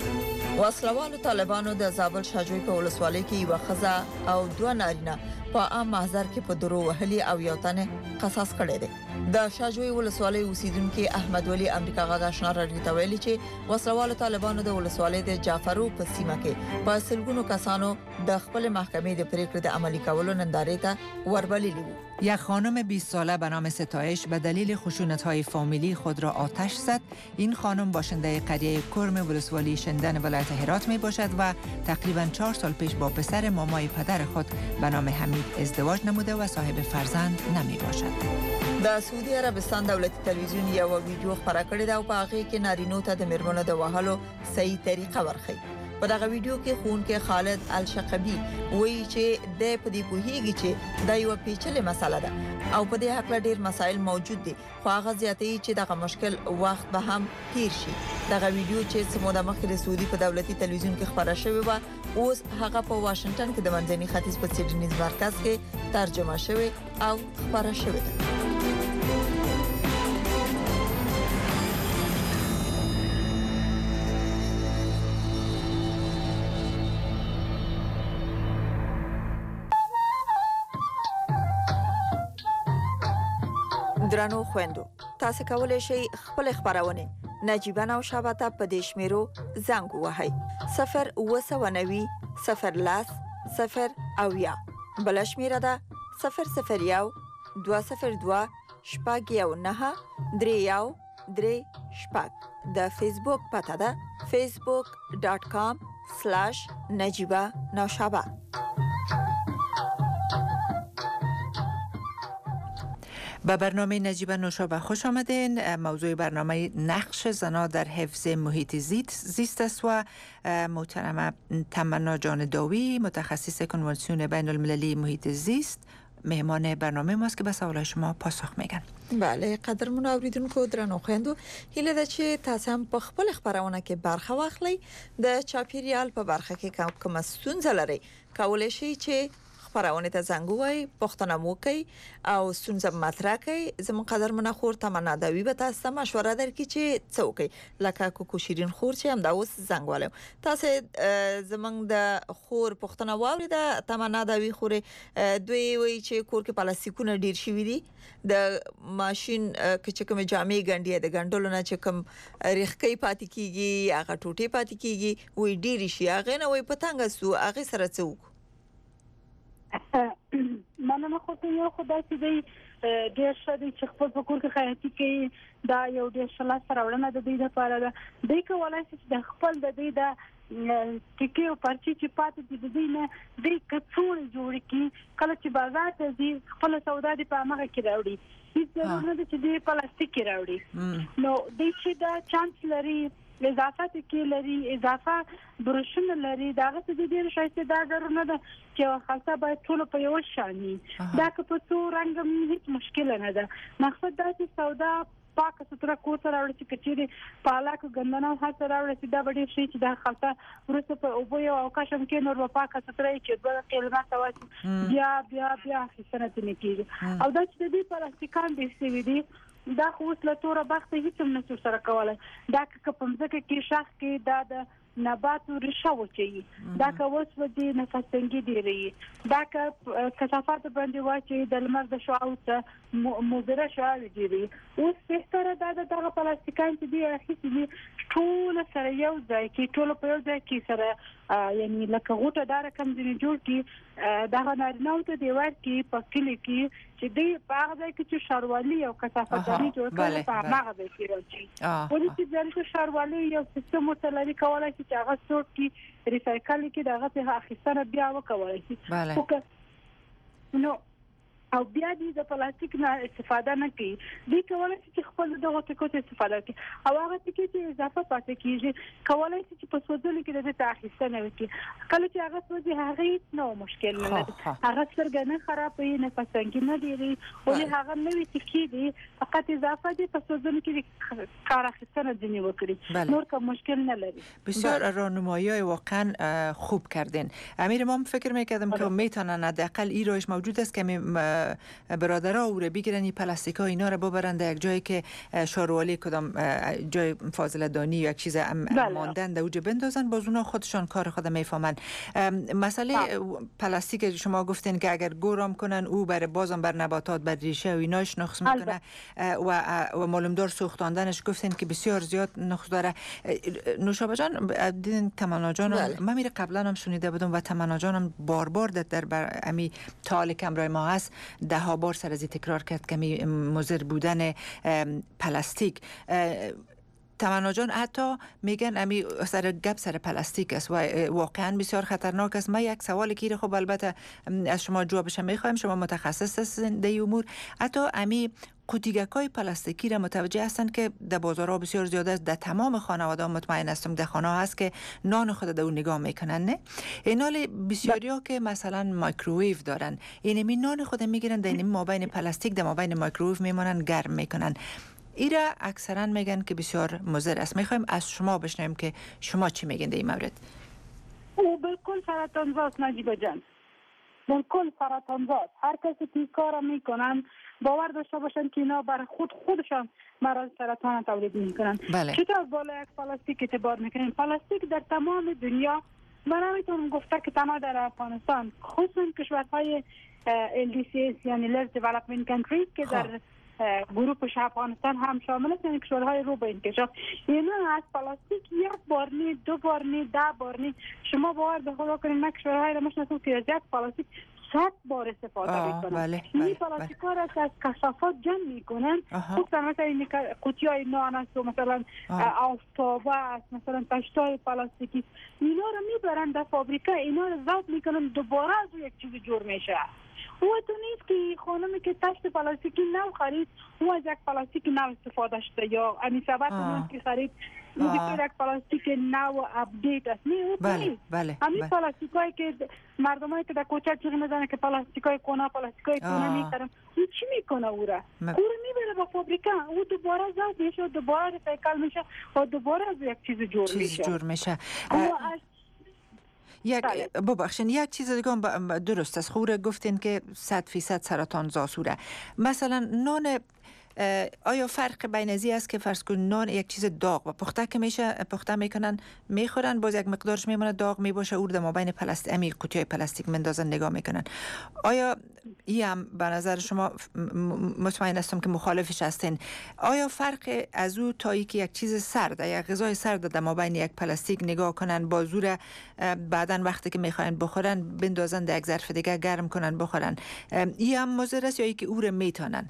Speaker 2: وسلوالو طالبانو د زابل شاجوی په ولسوالۍ کې یو ښځه او دوه نارینه په عام محضر کې په درو وهلي او یو تنه قصاص کړي دي. د شاجوی ولسوالۍ اوسیدونکو احمد ولی امریکا غاښ آشنا راډیو ته ویلي چې وسلوالو طالبانو د ولسوالۍ د جعفرو په سیمه کې په سلګونو کسانو د خپل محکمې د پریکړې د عملی کولو نندارې ته وربللي وو.
Speaker 1: یک خانم بیست ساله به نام ستایش به دلیل خشونت‌های فامیلی خود را آتش زد. این خانم باشنده قریه کرم ولسوالی شندن ولایت هرات می باشد و تقریباً چهار سال پیش با پسر مامای پدر خود به نام حمید ازدواج نموده و صاحب فرزند نمی باشد.
Speaker 2: د سعودي عربستان دولتي تلویزیون یو ویډیو خبره کړې ده او په هغه کې نارینو ته د میرمنو د وهلو صحیح طریقه ورخی. په دغه ویډیو کې خونکې خالد الشقبی وایي چې د پدې پوهیږي چې دا یو پیچلې مسله ده او په دې حق له ډیر مسایل موجود دي خو هغه زیاتې چې دغه مشکل وخت به هم تیر شي. دغه ویډیو چې سموده مخکې د سعودي په دولتي تلویزیون کې خبره شوې و اوس هغه په واشنگټن کې د منځني ختیځ په سیډنیز مرکز کې ترجمه شوې او خبره شوې ده. درنو خويندو تاسو کولای شئ خپل خبرونه نجيبه نو شابته په دې شمیرو زنګ وهئ صفر اوه نوي صفر لاس صفر او یا بل شمیره ده صفر صفر یو دوه صفر دوه شپږ یو نه درې یو درې شپږ د فیسبوک پته ده facebook dot com slash نجيبه نوشابه.
Speaker 1: به برنامه نجیبه نوشابه خوش آمدین. موضوع برنامه نقش زنان در حفظ محیط زیست است و محترمه تمنا جان داوی متخصص کنوانسیون بین المللی محیط زیست مهمان برنامه ماست که به سوال شما پاسخ میگن.
Speaker 2: بله قدرمن اوریدونکو درنو خويندو هیله ده چې تاسو هم په خپل خبرونه کې برخه واخلئ د چاپیریال په برخه کې کوم ستونزه لري کولای شئ چې خبرونه ته زنګ وای پښتنه مو کوي او ستونزه مطرح کوي زموږ قدرمن خور تمنا دوی به تاسو مشوره درکړي چې څوکي لکه کوکو شیرین خور چې هم دا اوس زنګ والو تاسو زموږ د خور پښتنه واوري د تمنا دوی خوري دوی وای چې کور کې پلاستیکونه ډیر شي دي د ماشين کې چې کوم جامې ګنډي د ګنډلو نه چې کوم ریخکې پاتې کیږي هغه ټوټې پاتې کیږي وای ډیر شي هغه نه وای پتنګ سو هغه سره څوک
Speaker 3: مننه خو ته یو خدای چې ډیر شدي چې خپل په کور کې خیاطي کوي دا یو ډیر شلا سره وړاندې د دې لپاره ده د کولای شي د خپل د دې د ټکی او پرچی چې پاتې د دې نه د کڅوړ جوړ کی کله چې بازار ته ځي خپل سودا دي په هغه کې راوړي هیڅ ضرورت نه چې د پلاستیک راوړي نو د چې دا چانس لري اضافه کې لري اضافه بروشونه لري داغه څه ډیر شایسته دا ضرورت نه ده چې خاصه باید ټول په یو شانی دا که په څو رنگ هیڅ مشکل نه ده مقصد دا چې سودا پاک ستره کو سره راوړي چې کچېری پالاک غندنه هڅه راوړي چې دا ډېر شي چې دا خاصه ورته په او یو اوکاشن کې نور پاک ستره چې د کلمه تواسي بیا بیا بیا څنګه ته کېږي او دا چې دې پلاستیکان دې سوي دي دا خو له توره بخت هیڅ هم نشو سره کولای دا که په مځکه کې شاخ کې دا د نباتو ریشه وچی دا که اوس ودی نفس تنګي دی لري دا که کثافات باندې واچي د لمر د شعاع ته مضره شعاع دی اوس په تر دا د پلاستیکان چې دی هیڅ دی ټول سره یو ځای کې ټول په یو ځای کې سره یعنی لکه غوټه دار کم دي جوړ کی دا نارینه ته دی ورکی په کلی کې چې دی په هغه ځای کې چې شاروالي او کثافات دی جوړ کړي په هغه ځای کې راځي ولې چې ځکه شاروالي یو سیستم متلري کولای شي چې هغه څوک کی ریسایکل کی دغه په اخیستنه بیا وکولای شي نو او بیا دې د پلاستیک نه استفاده نه کوي دې کولای شي چې خپل دغه ټکو ته استفاده کوي او هغه ټکی چې اضافه پاتې کیږي کولای شي چې په سوځل کې د تاخیستنه وکړي کله چې هغه سوځي هغه نو مشکل نه لري هغه څنګه نه خرابې نه پسنګ نه دی ولې هغه نوې ټکی دی فقط اضافه دې په سوځل کې کار اخیستنه ځنی وکړي نور کوم مشکل نه لري
Speaker 1: بسیار راهنمایی واقعا خوب کردین امیر ما فکر می‌کردم که میتونن حداقل این روش موجود است که برادرها او رو بگیرن پلاستیک ها اینا رو ببرن در یک جایی که شاروالی کدام جای فاضله دانی یا یک چیز ماندن در اوج بندازن باز اونا خودشان کار خود میفهمن مسئله پلاستیک شما گفتین که اگر گورم کنن او بر بازم بر نباتات بر ریشه و ایناش نقص میکنه و و معلومدار سوختاندنش گفتین که بسیار زیاد نقص داره نوشابه جان دیدین تمنا جان من میره قبلا هم شنیده بودم و تمنا جانم بار بار در بر امی تال کمرای ما هست ده ها بار سر ازی تکرار کرد که می مضر بودن پلاستیک تمنا جان حتی میگن امی سر گپ سر پلاستیک است و واقعا بسیار خطرناک است. ما یک سوالی که خب البته از شما جوابش میخوایم شما متخصص هستین در امور حتی امی قوطیگک‌های پلاستیکی را متوجه هستند که در بازارها بسیار زیاد است در تمام خانواده مطمئن هستم در خانه هست که نان خود در اون نگاه میکنن نه اینال بسیاری ها که مثلا مایکروویو دارن اینمی نان خود میگیرن در این مابین پلاستیک در مابین مایکروویو میمونن گرم میکنن ایرا اکثرا میگن که بسیار مضر است. میخوایم از شما بشنویم که شما چی میگین در این مورد.
Speaker 3: او بالکل سرطانزاست نجیبه جان بالکل سرطانزاست هر کسی که کار میکنن باور داشته باشن که اینا بر خود خودشان مرض سرطان تولید میکنن.
Speaker 1: بله.
Speaker 3: چطور بالا یک پلاستیک اعتبار میکنین؟ پلاستیک در تمام دنیا من نمیتونم گفته که تنها در افغانستان خصوصا کشورهای ال دی سی اس یعنی Less Development Countries که در گروهش افغانستان هم شامل است، یعنی کشورهای رو به انکشاف. اینا از پلاستیک یک بار نی دو بار نی ده بار نی شما باور به خدا کنید من کشورهای را میشناسم که از یک پلاستیک صد بار استفاده میکنن.
Speaker 1: بله،
Speaker 3: این
Speaker 1: بله،
Speaker 3: پلاستیک ها را از کثافات جمع میکنن. خصوصا مثلا این قوطی های نان است و مثلا آفتابه است، مثلا تشتای پلاستیکی، اینا را میبرن در فابریکه، اینا را ضبط میکنن، دوباره از یک چیز جور میشه. او تو نیست که خانمی که تشت پلاستیکی نو خرید او از یک پلاستیک نو استفاده شده یا امی سبت اون که خرید او بیشتر یک پلاستیک نو اپدیت است. نه او
Speaker 1: بله بله
Speaker 3: همین پلاستیک هایی که مردم هایی که در کوچه چیزی میزنه که پلاستیک های کونه پلاستیک های کونه میکرم او چی میکنه او را؟ او را میبره با فابریکه، او دوباره ضبط میشه، دوباره ریسایکل میشه و دوباره از یک چیز جور میشه.
Speaker 1: چیز جور میشه. یک ببخشید یک چیز دیگه هم درست است. خوره گفتین که صد فیصد سرطان زاسوره. مثلا نان، آیا فرق بین ازی است که فرض کن نان یک چیز داغ و پخته که میشه پخته میکنن میخورن باز یک مقدارش میمونه داغ میباشه اور در مابین پلاستیک امی قوطی پلاستیک مندازن نگاه میکنن، آیا این هم به نظر شما مطمئن هستم که مخالفش هستین، آیا فرق از او تا ای که یک چیز سرد یک غذای سرد در مابین یک پلاستیک نگاه کنن با زور بعدن وقتی که میخواین بخورن بندازن در یک ظرف دیگه گرم کنن بخورن، این هم مضر است یا ای که او رو میتونن؟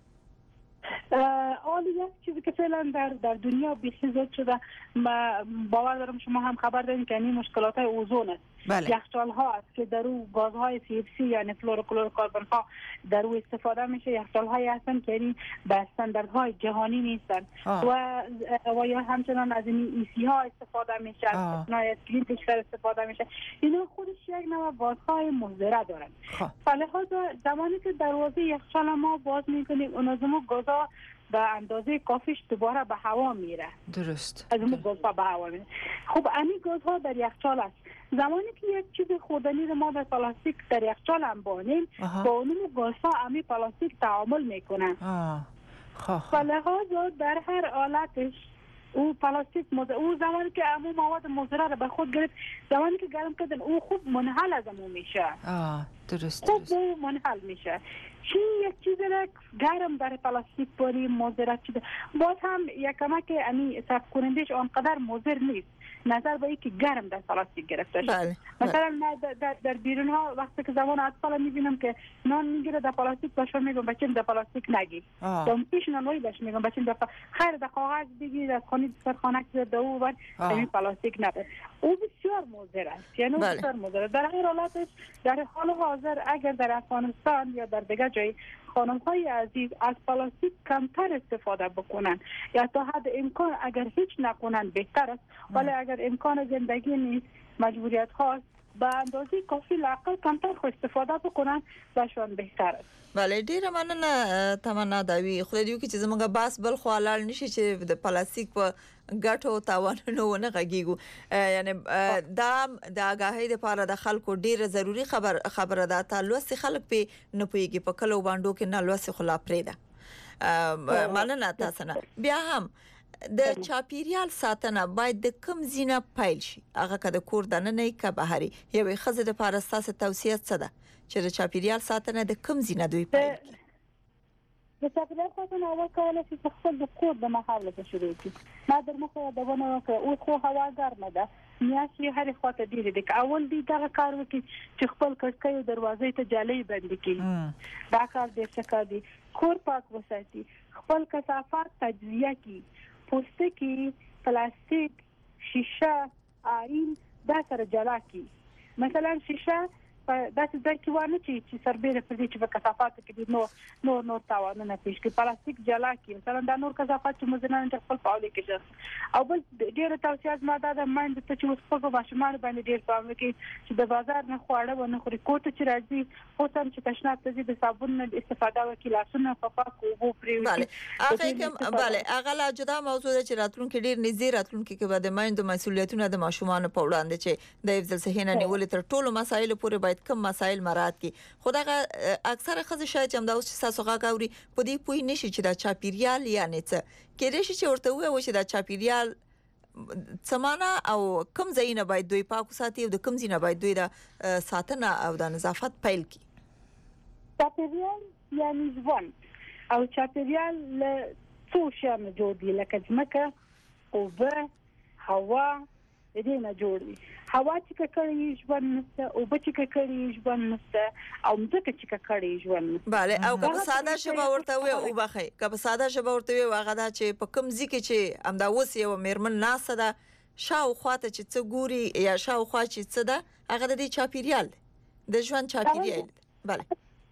Speaker 3: آلی یک چیزی که فعلا در در دنیا بیخی زیاد شده، باور دارم شما هم خبر دارین که این مشکلات های اوزون است.
Speaker 1: بله.
Speaker 3: یخچال ها است که در او گازهای سی اف سی یعنی فلوروکلورکاربن ها در او استفاده میشه. یخچال هایی هستن که این به استانداردهای جهانی نیستن و و یا همچنان از این ای سی ها استفاده میشه، از صنایع کلین بیشتر استفاده میشه. اینا خودش یک نوع گازهای مضر دارن. فلهذا زمانی که دروازه یخچال ما باز میکنیم اون از اون گازها به اندازه کافیش دوباره به هوا میره.
Speaker 1: درست.
Speaker 3: از اون گازها به هوا میره. خب این گازها در یخچال است. زمانی که یک چیز خوردنی رو ما در پلاستیک در یخچال هم بانیم با اون گازها امی پلاستیک تعامل میکنن. فلهذا در هر حالتش او پلاستیک مد... او زمانی که امو مواد مضر رو به خود گرفت، زمانی که گرم کردن او خوب منحل از امو میشه.
Speaker 1: آه درست.
Speaker 3: خوب او منحل میشه. چی یک چیز را گرم در پلاستیک باری مضر شده، باز هم یک کمک امی صرف کنندش آنقدر مضر نیست نظر به اینکه گرم در پلاستیک گرفته شده. بله. مثلا من در, در بیرون ها وقتی که زمان اطفال میبینم که نان میگیره در پلاستیک باشون میگم بچین در پلاستیک نگی، دم پیش نانوی باش میگم بچین در خیر در کاغذ بگیر از خانه سر خانه که در او بر این پلاستیک نبر. او بسیار مضر است، یعنی بله. بسیار مضر. در هر حالتش در حال حاضر اگر در افغانستان یا در دیگر جای خانم‌های عزیز از پلاستیک کمتر استفاده بکنن یا تا حد امکان اگر هیچ نکنن بهتر است، ولی اگر امکان زندگی نیست مجبوریت هاست به اندازه کافی لااقل کمتر خو استفاده بکنن بهشون بهتر است.
Speaker 2: بله ډیره مننه تمنا داوی خو دیو کې چې زمونږ باس بل خو حلال نشي چې د پلاستیک په ګټو او تاوانونو نه غږیږو، یعنی دا د آگاهی لپاره د خلکو ډیره ضروری خبر خبره ده. تاسو خلک په نه پويږي په کلو باندې کې نه لوسه خلا پرېده. مننه تاسو نه بیا هم د چاپیریال ساتنه باید د کم زینه پایل شي، هغه کده کور دنه نه کې بهاري یوې خزه د پارستاسه توصیه څه ده چې د چاپیریال ساتنه د کم زینه دوی پایل کی؟
Speaker 3: د چاپیریال ساتنه اول کولای شي خپل د کور د محاوله ته شروع کړي. ما در مخه د ونه او خو هوا ګرمه ده میاشي هر خواته ډیره د اول دی دا کار وکړي چې خپل کړکۍ دروازې ته جالۍ بند کړي. دا کار د څه دی کور پاک وساتي، خپل کثافات تجزیه کړي، پوستکی، پلاستیک، شیشه، آرین دا سره جلا کی. مثلا شیشه داسې ځای کې وانه چې چې سربېره پر دې چې په کثافاتو کې نو نور نور تاوانونه پیښ کړي، پلاستیک جلا کی. مثلا دا نور کثافات چې مزنان چې خپل فعال کېږي. او بل ډېر توصیه ماده د ماند ته چې اوس په ماشومان باندې ډېر پام وکړي چې د بازار نه خواړه ونه خوري. کوټه چې راځي اوس هم چې تشناب ته د صابون نه استفاده وکړي، لاسونه په پاکو اوبو پرېږدي.
Speaker 2: بله هغه کوم بله هغه لا جدا موضوع ده چې راتلونکي ډېر نږدې راتلونکي کې به د مایندو مسؤلیتونه د ماشومان په وړاندې چې د حفظ الصحه نه نیول تر ټولو مسایل پورې باید کم مسایل مراد کی. خدای اکثر خزه شاید هم دا اوس چې تاسو غاوري په دې پوي نشي چې دا چاپیریال یعنی څه کېږي چې ورته وایي چې دا چاپیریال سمانه او کم زینه باید دوی پاک ساتي او د کم زینه باید دوی د ساتنه او د نظافت پیل کی.
Speaker 3: چاپیریال یعنی ځوان او چاپیریال له څو شیانو جوړ دی لکه ځمکه اوبه هوا د دې نه جوړ دي. هوا چې ککړې ژوند نشته او به چې ککړې ژوند نشته او ځکه چې ککړې ژوند نشته.
Speaker 2: bale او که ساده شبه ورته وي او بخي که ساده شبه ورته وي هغه دا چې په کوم ځکه چې امدا اوس یو میرمن ناسه ده شاو خواته چې څه ګوري یا شاو خوا چې څه ده هغه د چاپیریال د ژوند چاپیریال bale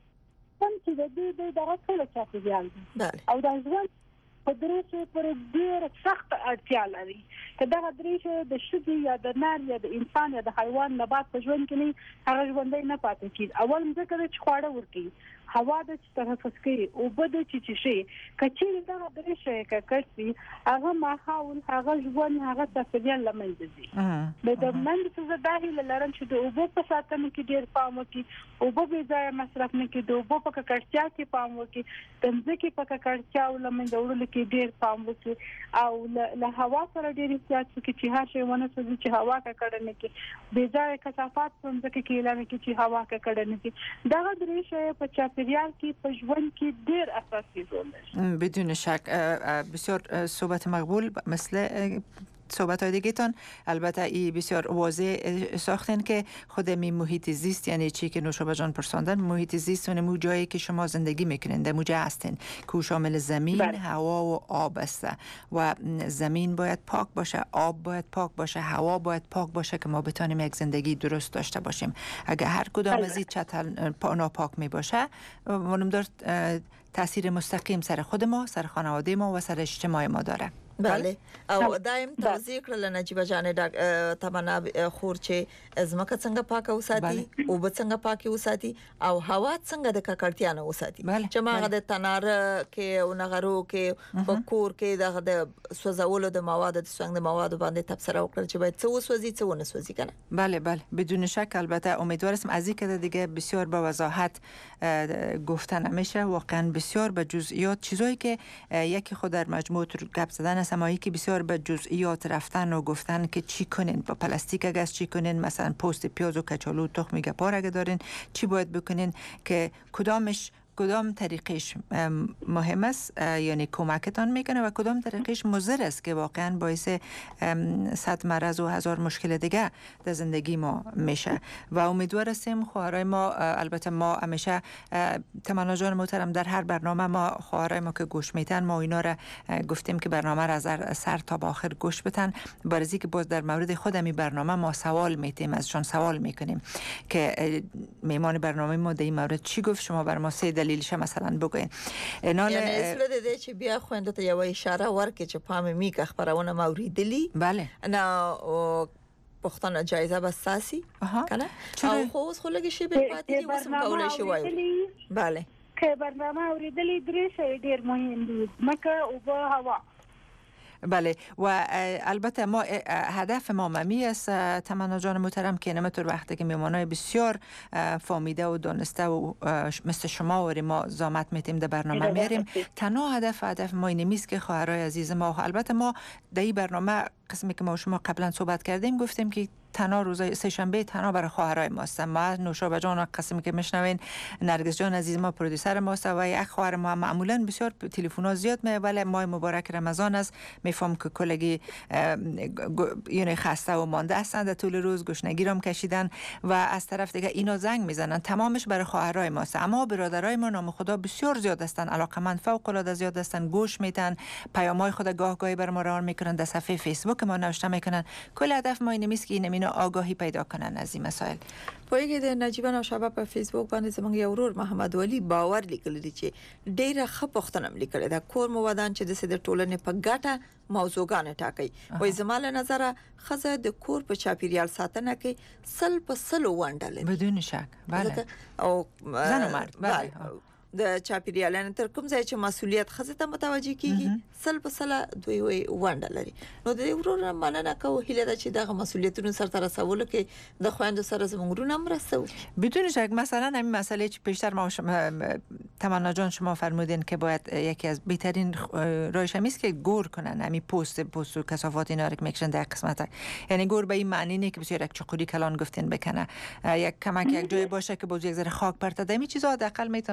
Speaker 3: کوم چې د دې د دغه ټول چاپیریال
Speaker 2: bale
Speaker 3: او د ژوند په درېشو پر ډېر سخت اړتیا لري. که دا درېشو د شګي یا د نار یا د انسان یا د حیوان نبات په ژوند کې نه هغه ژوندۍ نه پاتې کیږي. اول ځکه چې خواړه ورکي هوا د تنفس کوي او بده چې شي کچې دا درېشو کې کړسي هغه ماحول هغه ژوند هغه چاپیریال لمنځه دي. د منځ څه داخله لرم چې د اوبو په ساتنه کې ډېر پام وکړي اوبو به ځای مصرف نه کړي د اوبو په ککړتیا کې پام وکړي د ځمکې په ککړتیا لمنځه وړلو کې ډېر پام وکړي او له هوا سره ډېر احتیاط وکړي چې هر شی ونه سوځي چې هوا ککړه نه کړي بې ځای کثافات په ځمکه کې اعلان کړي چې هوا ککړه نه کړي. دا درې شی په چاپیریال کې په ژوند کې ډېر اساسي رول لري.
Speaker 1: بدون شک بسیار صحبت مقبول مثل صحبت های دیگه‌تان. البته ای بسیار واضح ساختن که خود می محیط زیست یعنی چی که نوشابه جان پرساندن محیط زیست اون مو جایی که شما زندگی میکنین در موجه هستین که شامل زمین بله. هوا و آب است و زمین باید پاک باشه آب باید پاک باشه هوا باید پاک باشه که ما بتانیم یک زندگی درست داشته باشیم. اگر هر کدام از این چتل ناپاک می باشه منم تاثیر مستقیم سر خود ما سر خانواده ما و سر اجتماع ما داره.
Speaker 2: بله او دایم توضیح کړل نجیبه جان تمنا خور چې ازمکه څنګه پاکه وساتي او به څنګه پاکه وساتي او هوا څنګه د ککړتیا نه وساتي چې ماغه د تنار کې او نغرو کې په کور کې د سوځولو د مواد د سوځنګ د مواد باندې تبصره وکړل چې باید څه وسوځي څه ونه سوځي کنه.
Speaker 1: بله بله بدون شک. البته امیدوارم از این که دیگه بسیار با وضاحت گفته نمیشه واقعا بسیار به جزئیات چیزایی که یکی خود در مجموع گپ زدن سمایی که بسیار به جزئیات رفتن و گفتن که چی کنین با پلاستیک اگه چی کنین مثلا پوست پیاز و کچالو تخم گپار اگه دارین چی باید بکنین که کدامش کدام طریقش مهم است یعنی کمکتان میکنه و کدام طریقش مضر است که واقعا باعث صد مرض و هزار مشکل دیگه در زندگی ما میشه و امیدوار هستیم خواهرای ما البته ما همیشه تمنا جان محترم در هر برنامه ما خواهرای ما که گوش میتن ما اینا را گفتیم که برنامه را از سر تا به آخر گوش بتن برای که باز در مورد خودمی برنامه ما سوال میتیم ازشان سوال میکنیم که میمان برنامه ما در این مورد چی گفت شما بر ما سه دلیلش مثلا بگوین.
Speaker 2: یعنی اصل د دې چې بیا خويندو ته یو اشاره ورکړي چې پام میګه خبرونه موریدلی
Speaker 1: بله
Speaker 2: نه پښتنه جایزه بساسي کنه او خو اوس خو لګي شی به پاتې دي وسم کولای شي وایي. بله
Speaker 3: که برنامه اوریدلی درې شی ډیر مهم دي مکه او هوا.
Speaker 1: بله و البته ما هدف ما ممی است تمنا جان محترم که نمیتور وقتی که میمانای بسیار فامیده و دانسته و مثل شما و ما زامت میتیم در برنامه میریم تنها هدف هدف ما این نیست که خواهرای عزیز ما البته ما در این برنامه قسمی که ما شما قبلا صحبت کردیم گفتیم که تنها روزای سه شنبه تنها برای خواهرای ماست. ما نوشابه جان قسمی که میشنوین نرگس جان عزیز ما پرودوسر ماست و یک خواهر ما معمولا بسیار تلفن‌ها زیاد میاد ولی ماه مبارک رمضان است میفهم که کلگی یعنی خسته و مانده هستند در طول روز گشنگی رام کشیدن و از طرف دیگه اینا زنگ میزنن تمامش برای خواهرای ماست. اما برادرای ما نام خدا بسیار زیاد هستند علاقمند فوق العاده زیاد هستند گوش میدن پیام‌های خود گاه گاهی بر ما راه میکنن در صفحه فیسبوک ما نوشته میکنن. کل هدف ما اینه که این آگاهی پیدا کنن از این مسائل.
Speaker 2: پوهیږي د نجیبه نوشابه په فیسبوک باندې زموږ یو ورور محمد ولی باور لیکل دي چې ډیره ښه پوښتنه لیکل ده کور مو ودان چې د سید ټولنې په ګټه موضوعګان ټاکي وای زماله نظر خزه د کور په چاپیریال ساتنه کې سل په سلو وانډل
Speaker 1: بدون شک. بله
Speaker 2: او
Speaker 1: زن و مرد بله
Speaker 2: د چاپیریال تر کوم ځای چې مسولیت خزه ته متوجي کیږي سل په سل دوی وي وانډل لري نو د ورور مننه کوو هله د چې دغه مسولیتونو سره تر رسول کې د خويندو سره زمونږ مرسته
Speaker 1: بدون شک. مثلا همین مسئله چې پیشتر ما تمنا جان شما فرمودین که باید یکی از بهترین راهش همیست که گور کنن همین پوست پوست و کثافات اینا رو میکشن در قسمت یعنی گور به این معنی نه که بسیار یک چقوری کلان گفتین بکنه یک کمک یک جای باشه که باز یک ذره خاک پرت دمی چیزا حداقل میتونن برادر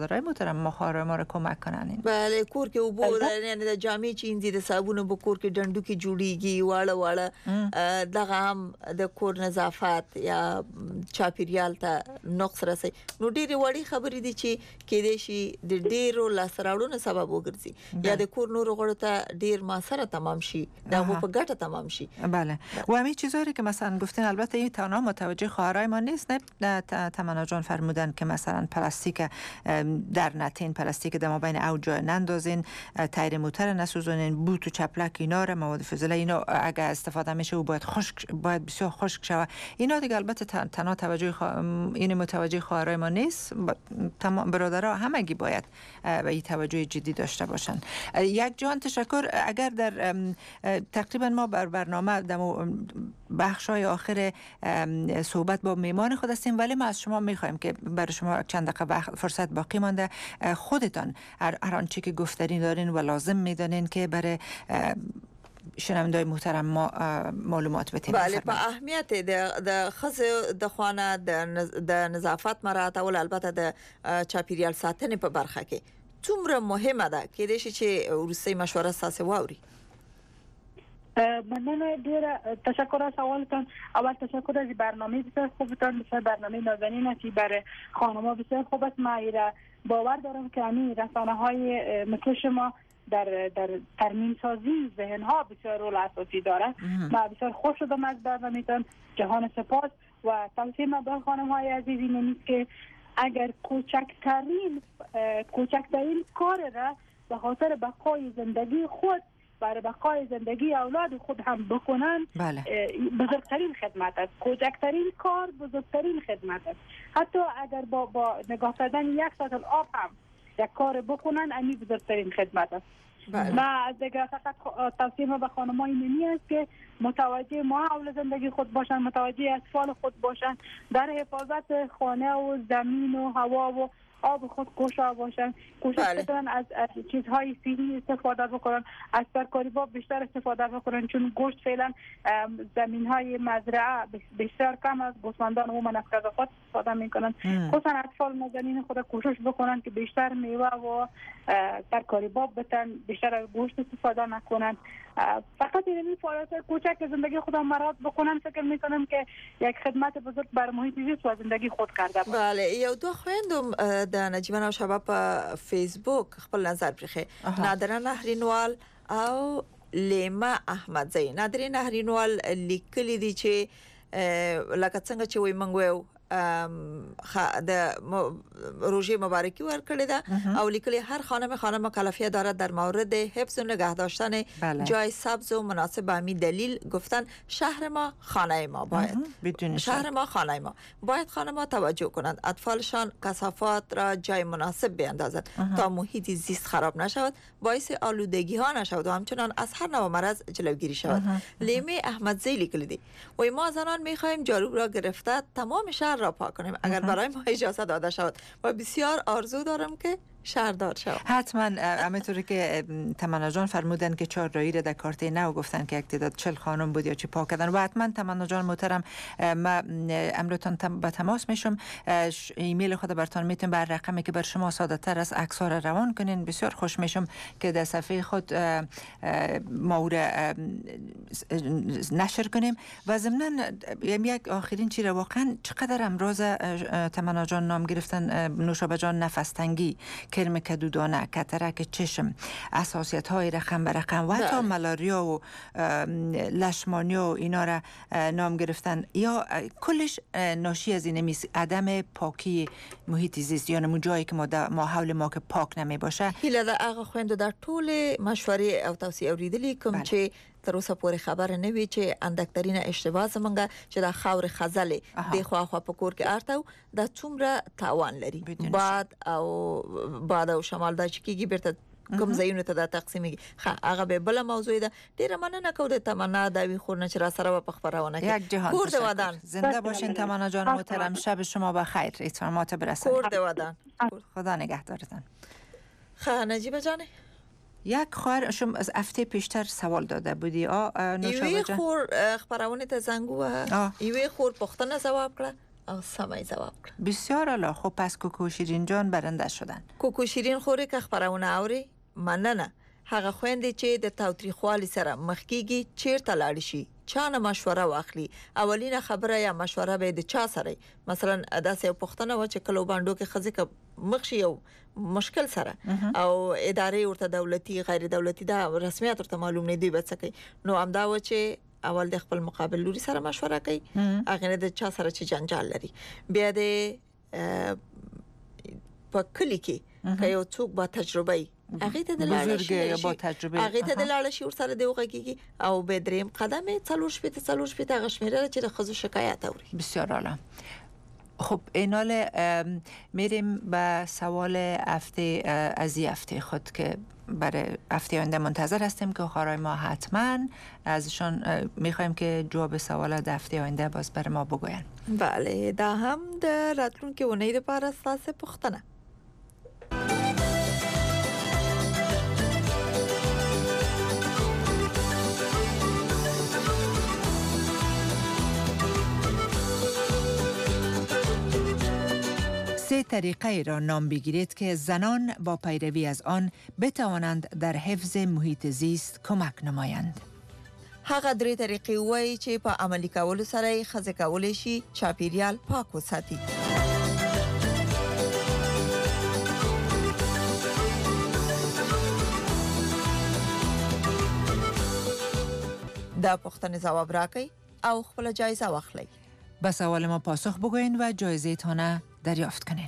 Speaker 1: برادرای محترم ما خواهر ما رو کمک کنن.
Speaker 2: بله کور کې وبو یعنی د جامې چینځي د صابونو په کور کې ډندو کې جوړیږي واړه واړه دغه هم د کور نظافت یا چاپیریال ته نقص رسي. نو ډېری وړي خبرې دي چې کې دې شي د ډېرو لاسراړونو سبب وګرځي یا د کور نور غړو ته ډېر ما سره تمام شي دغه په ګټه تمام شي.
Speaker 1: بله و همین چیزایی که مثلا گفتین البته این تنها متوجه خواهرای ما نیست. نه تمنا جان فرمودن که مثلا پلاستیک در نتین پلاستیک در مابین او جا نندازین، تایر موتر نسوزونین، بوت و چپلک اینا را مواد فضله اینا اگه استفاده میشه و باید خشک باید بسیار خشک شود. اینا دیگه البته تنها توجه خوا... این متوجه خواهرای ما نیست. تمام برادرها همگی باید به این توجه جدی داشته باشن. یک جان تشکر. اگر در تقریبا ما بر برنامه در بخشای آخر صحبت با میمان خود هستیم، ولی ما از شما میخوایم که برای شما چند دقیقه فرصت باقی مانده خودتان هر آنچه که گفتنی دارین و لازم میدانین که برای شنوندای محترم ما معلومات بتین.
Speaker 2: بله په اهمیت د خزه د خوانه د نظافت مراعاتول البته د چاپیریال ساتنې په برخه کې څومره مهمه ده کې دې چې ورسې مشوره ساسه واوري.
Speaker 3: مننه ډیره تشکر از سوالتان. اول تشکر از برنامه بسیار خوبتان، بسیار برنامه نازنین است برای خانم‌ها بسیار خوب است. من باور دارم که همین رسانه‌های مثل شما در در ترمیم سازی ذهن‌ها بسیار رول اساسی دارد. من بسیار خوش شدم از برنامه‌تان. جهان سپاس و توصیه من به خانم‌های عزیز این است که اگر کوچکترین کوچکترین کار را به خاطر بقای زندگی خود برای بقای زندگی اولاد خود هم بکنن،
Speaker 1: بله.
Speaker 3: بزرگترین خدمت است. کوچکترین کار بزرگترین خدمت است. حتی اگر با با نگاه کردن یک سطل آب هم یک کار بکنن، امی بزرگترین خدمت است.
Speaker 2: بله.
Speaker 3: ما دیگه فقط توصیه ما به خانم‌های اینی است که متوجه ماحول زندگی خود باشن، متوجه اطفال خود باشن، در حفاظت خانه و زمین و هوا و آب خود کوشا باشن، کوشش بکنن از, از چیزهای صحی استفاده بکنن، از ترکاری با بیشتر استفاده بکنن، چون گوشت فعلا زمین های مزرعه بیشتر کم از گوسفندان و من از غذا استفاده میکنن. خصوصا اطفال نازنین خود کوشش بکنن که بیشتر میوه و ترکاری با بتن، بیشتر از گوشت استفاده نکنن. فقط این فعالیت کوچک زندگی خودم مراد بکنن، فکر میکنم که یک خدمت بزرگ بر محیط زیست و زندگی خود کرده بود.
Speaker 2: بله یو دو خويندم د نجیبه نو شباب په فیسبوک خپل نظر پرخه. نادره نهرینوال او لیما احمدزی. نادره نهرینوال لیکلی دي چې لکه څنګه چې وي منغو د روزه مبارکی ورکړی ده او لیکلی هر خانم خانم کلافیه دارد در مورد حفظ و نگه داشتن بله. جای سبز و مناسب. همین دلیل گفتن شهر ما خانه ما باید شهر ما خانه ما باید خانه ما توجه کنند اطفالشان کثافات را جای مناسب بیاندازند تا محیط زیست خراب نشود، باعث آلودگی ها نشود و همچنان از هر نوع مرض جلوگیری شود. لیمه احمدزی لیکلی دی و ما زنان میخواهیم جارو را گرفته تمام شهر را پاک کنیم اگر برای ما اجازه داده شود و بسیار آرزو دارم که شهردار شود.
Speaker 1: حتما همینطوری که تمنا جان فرمودن که چهار رایی را در کارت نو گفتن که یک تعداد چهل خانم بود یا چی پاک کردن و حتما تمنا جان محترم ما امروتان با تماس میشم. ایمیل خود براتون میتونم بر رقمی که بر شما ساده تر از عکس‌ها را روان کنین. بسیار خوش میشم که در صفحه خود ما را نشر کنیم و ضمناً یک آخرین چیز واقعا چقدر امروز تمنا جان نام گرفتن نوشابه جان نفس تنگی، کرم کدودانه، کترک چشم، اساسیت های رقم به رقم و حتی ملاریا و لشمانیا و اینا را نام گرفتن یا کلش ناشی از این میست عدم پاکی محیط زیست یا نمو جایی که ما, ما حول ما که پاک نمی باشه.
Speaker 2: هیله در آقا خویندو در طول مشوره او توصیه اوریدلی کوم چې تر اوسه پورې خبره نه وی چې اندکترینه اشتباه زمونږه چې د خاور خزلې د خوا خوا په کور کې ارتاو د څومره تاوان لري. باد او باد او شمال د چکیږي بیرته کوم ځایونه ته د تقسیمي هغه به بل موضوع ده. ډیره مننه کوم د تمنا د وی خور نه چې را سره په خبرونه کې
Speaker 1: کور د ودان زنده باشین. تمنا جان محترم شب شما بخیر، احترامات برسانید.
Speaker 2: کور د ودان
Speaker 1: خدا نگهدارتان.
Speaker 2: خ نجیبه جان
Speaker 1: یک خواهر شما از هفته پیشتر سوال داده بودی آ نوشابه جان
Speaker 2: ایوی خور خبرونه ته زنګ وه ایوی خور پښتنه جواب کړه او سمای جواب کړ.
Speaker 1: بسیار عالی. خب پس کوکو شیرین جان برنده شدن.
Speaker 2: کوکو شیرین خوري که خبرونه اوري مننه. هغه خويندې چې د تاوتریخوالي سره مخ کیږي چیرته لاړ شي، چانه مشوره واخلي. اولینه خبره یا مشوره به د چا سره، مثلا داسې پښتنه و چې کلو باندې کې خزه مخ شي یو مشکل سره او ادارې ورته دولتي غیر دولتي دا رسمیت ورته معلوم نه دی بچکی، نو امدا و چې اول د خپل مقابل لوري سره مشوره کوي، هغه نه د چا سره چې جنجال لري. بیا د په کلی کې که یو څوک با تجربه هغه ته د لاړ شي
Speaker 1: با تجربه
Speaker 2: هغه ته د لاړ شي ور سره دی وغږیږي او به دریم قدمه څلور شپې ته څلور شپې ته غشمیره چې د خزو شکایت اوري.
Speaker 1: بسیار عالی. خب اینال میریم به سوال هفته از این هفته خود که برای هفته آینده منتظر هستیم که خارای ما حتما ازشان میخوایم که جواب سوالات هفته آینده باز برای ما بگوین.
Speaker 2: بله دا هم د راتلونکي ونې لپاره اساس پوښتنه.
Speaker 1: سه طریقه را نام بگیرید که زنان با پیروی از آن بتوانند در حفظ محیط زیست کمک نمایند.
Speaker 2: هغه درې طریقې وایي چې په عملي کولو سره خزه کولای شي چاپیریال پاک وساتي. دا پوښتنې جواب راکړئ او خپل جایزه واخلئ.
Speaker 1: به سوال ما پاسخ بگوین و جایزه تان دریافت کنین.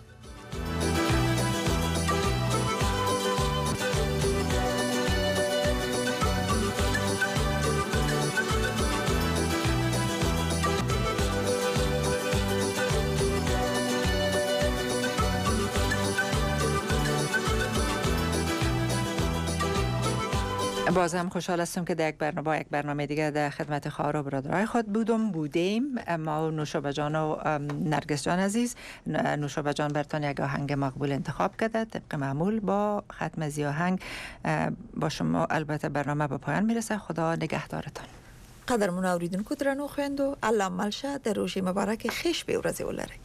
Speaker 1: باز هم خوشحال هستم که در یک برنامه با یک برنامه دیگه در خدمت خواهر و برادرای خود بودم بودیم. ما نوشابه جان و نرگس جان عزیز، نوشابه جان برتان یک آهنگ مقبول انتخاب کرده طبق معمول. با ختم از آهنگ با شما البته برنامه به پایان میرسه. خدا نگهدارتان.
Speaker 2: قدرمن اوریدونکو درنو خویندو، الله ملشه در روز مبارک خوش به ورځ ولرئ.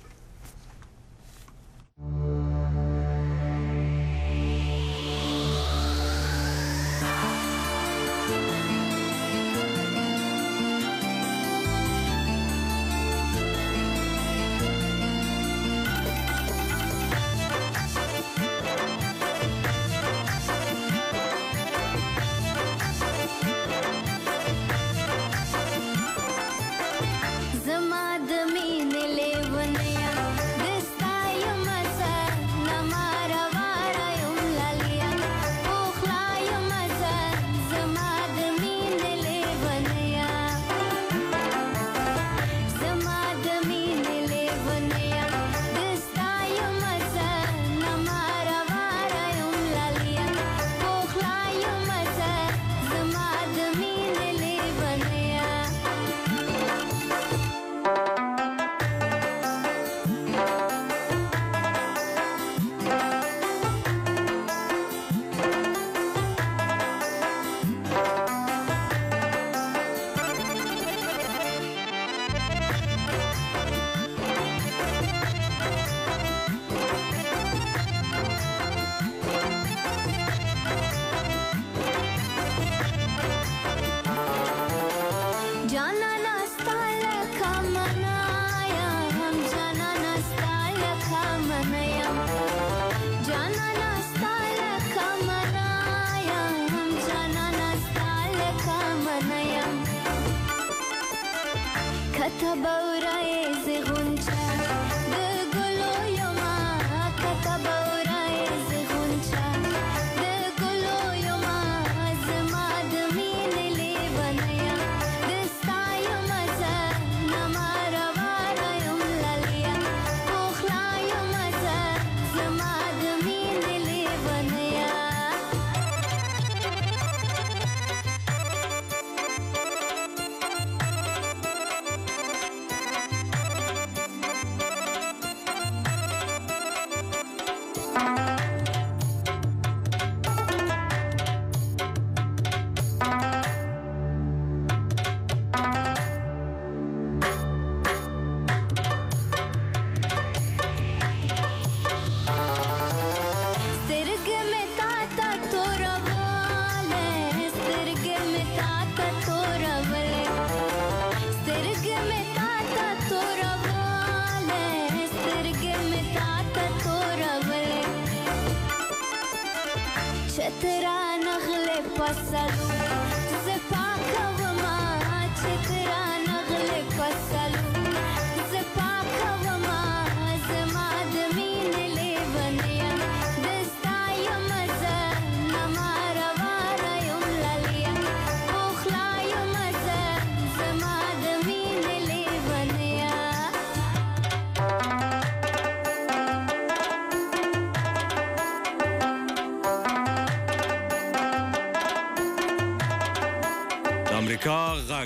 Speaker 5: فصلو زپاکا و ما چترا نغل فصلو زپاکا و ما زماد مین لیونیا دستایا مزا نمارا وارا یم لالیا بخلایا مزا زماد مین لیونیا
Speaker 6: امریکا غږ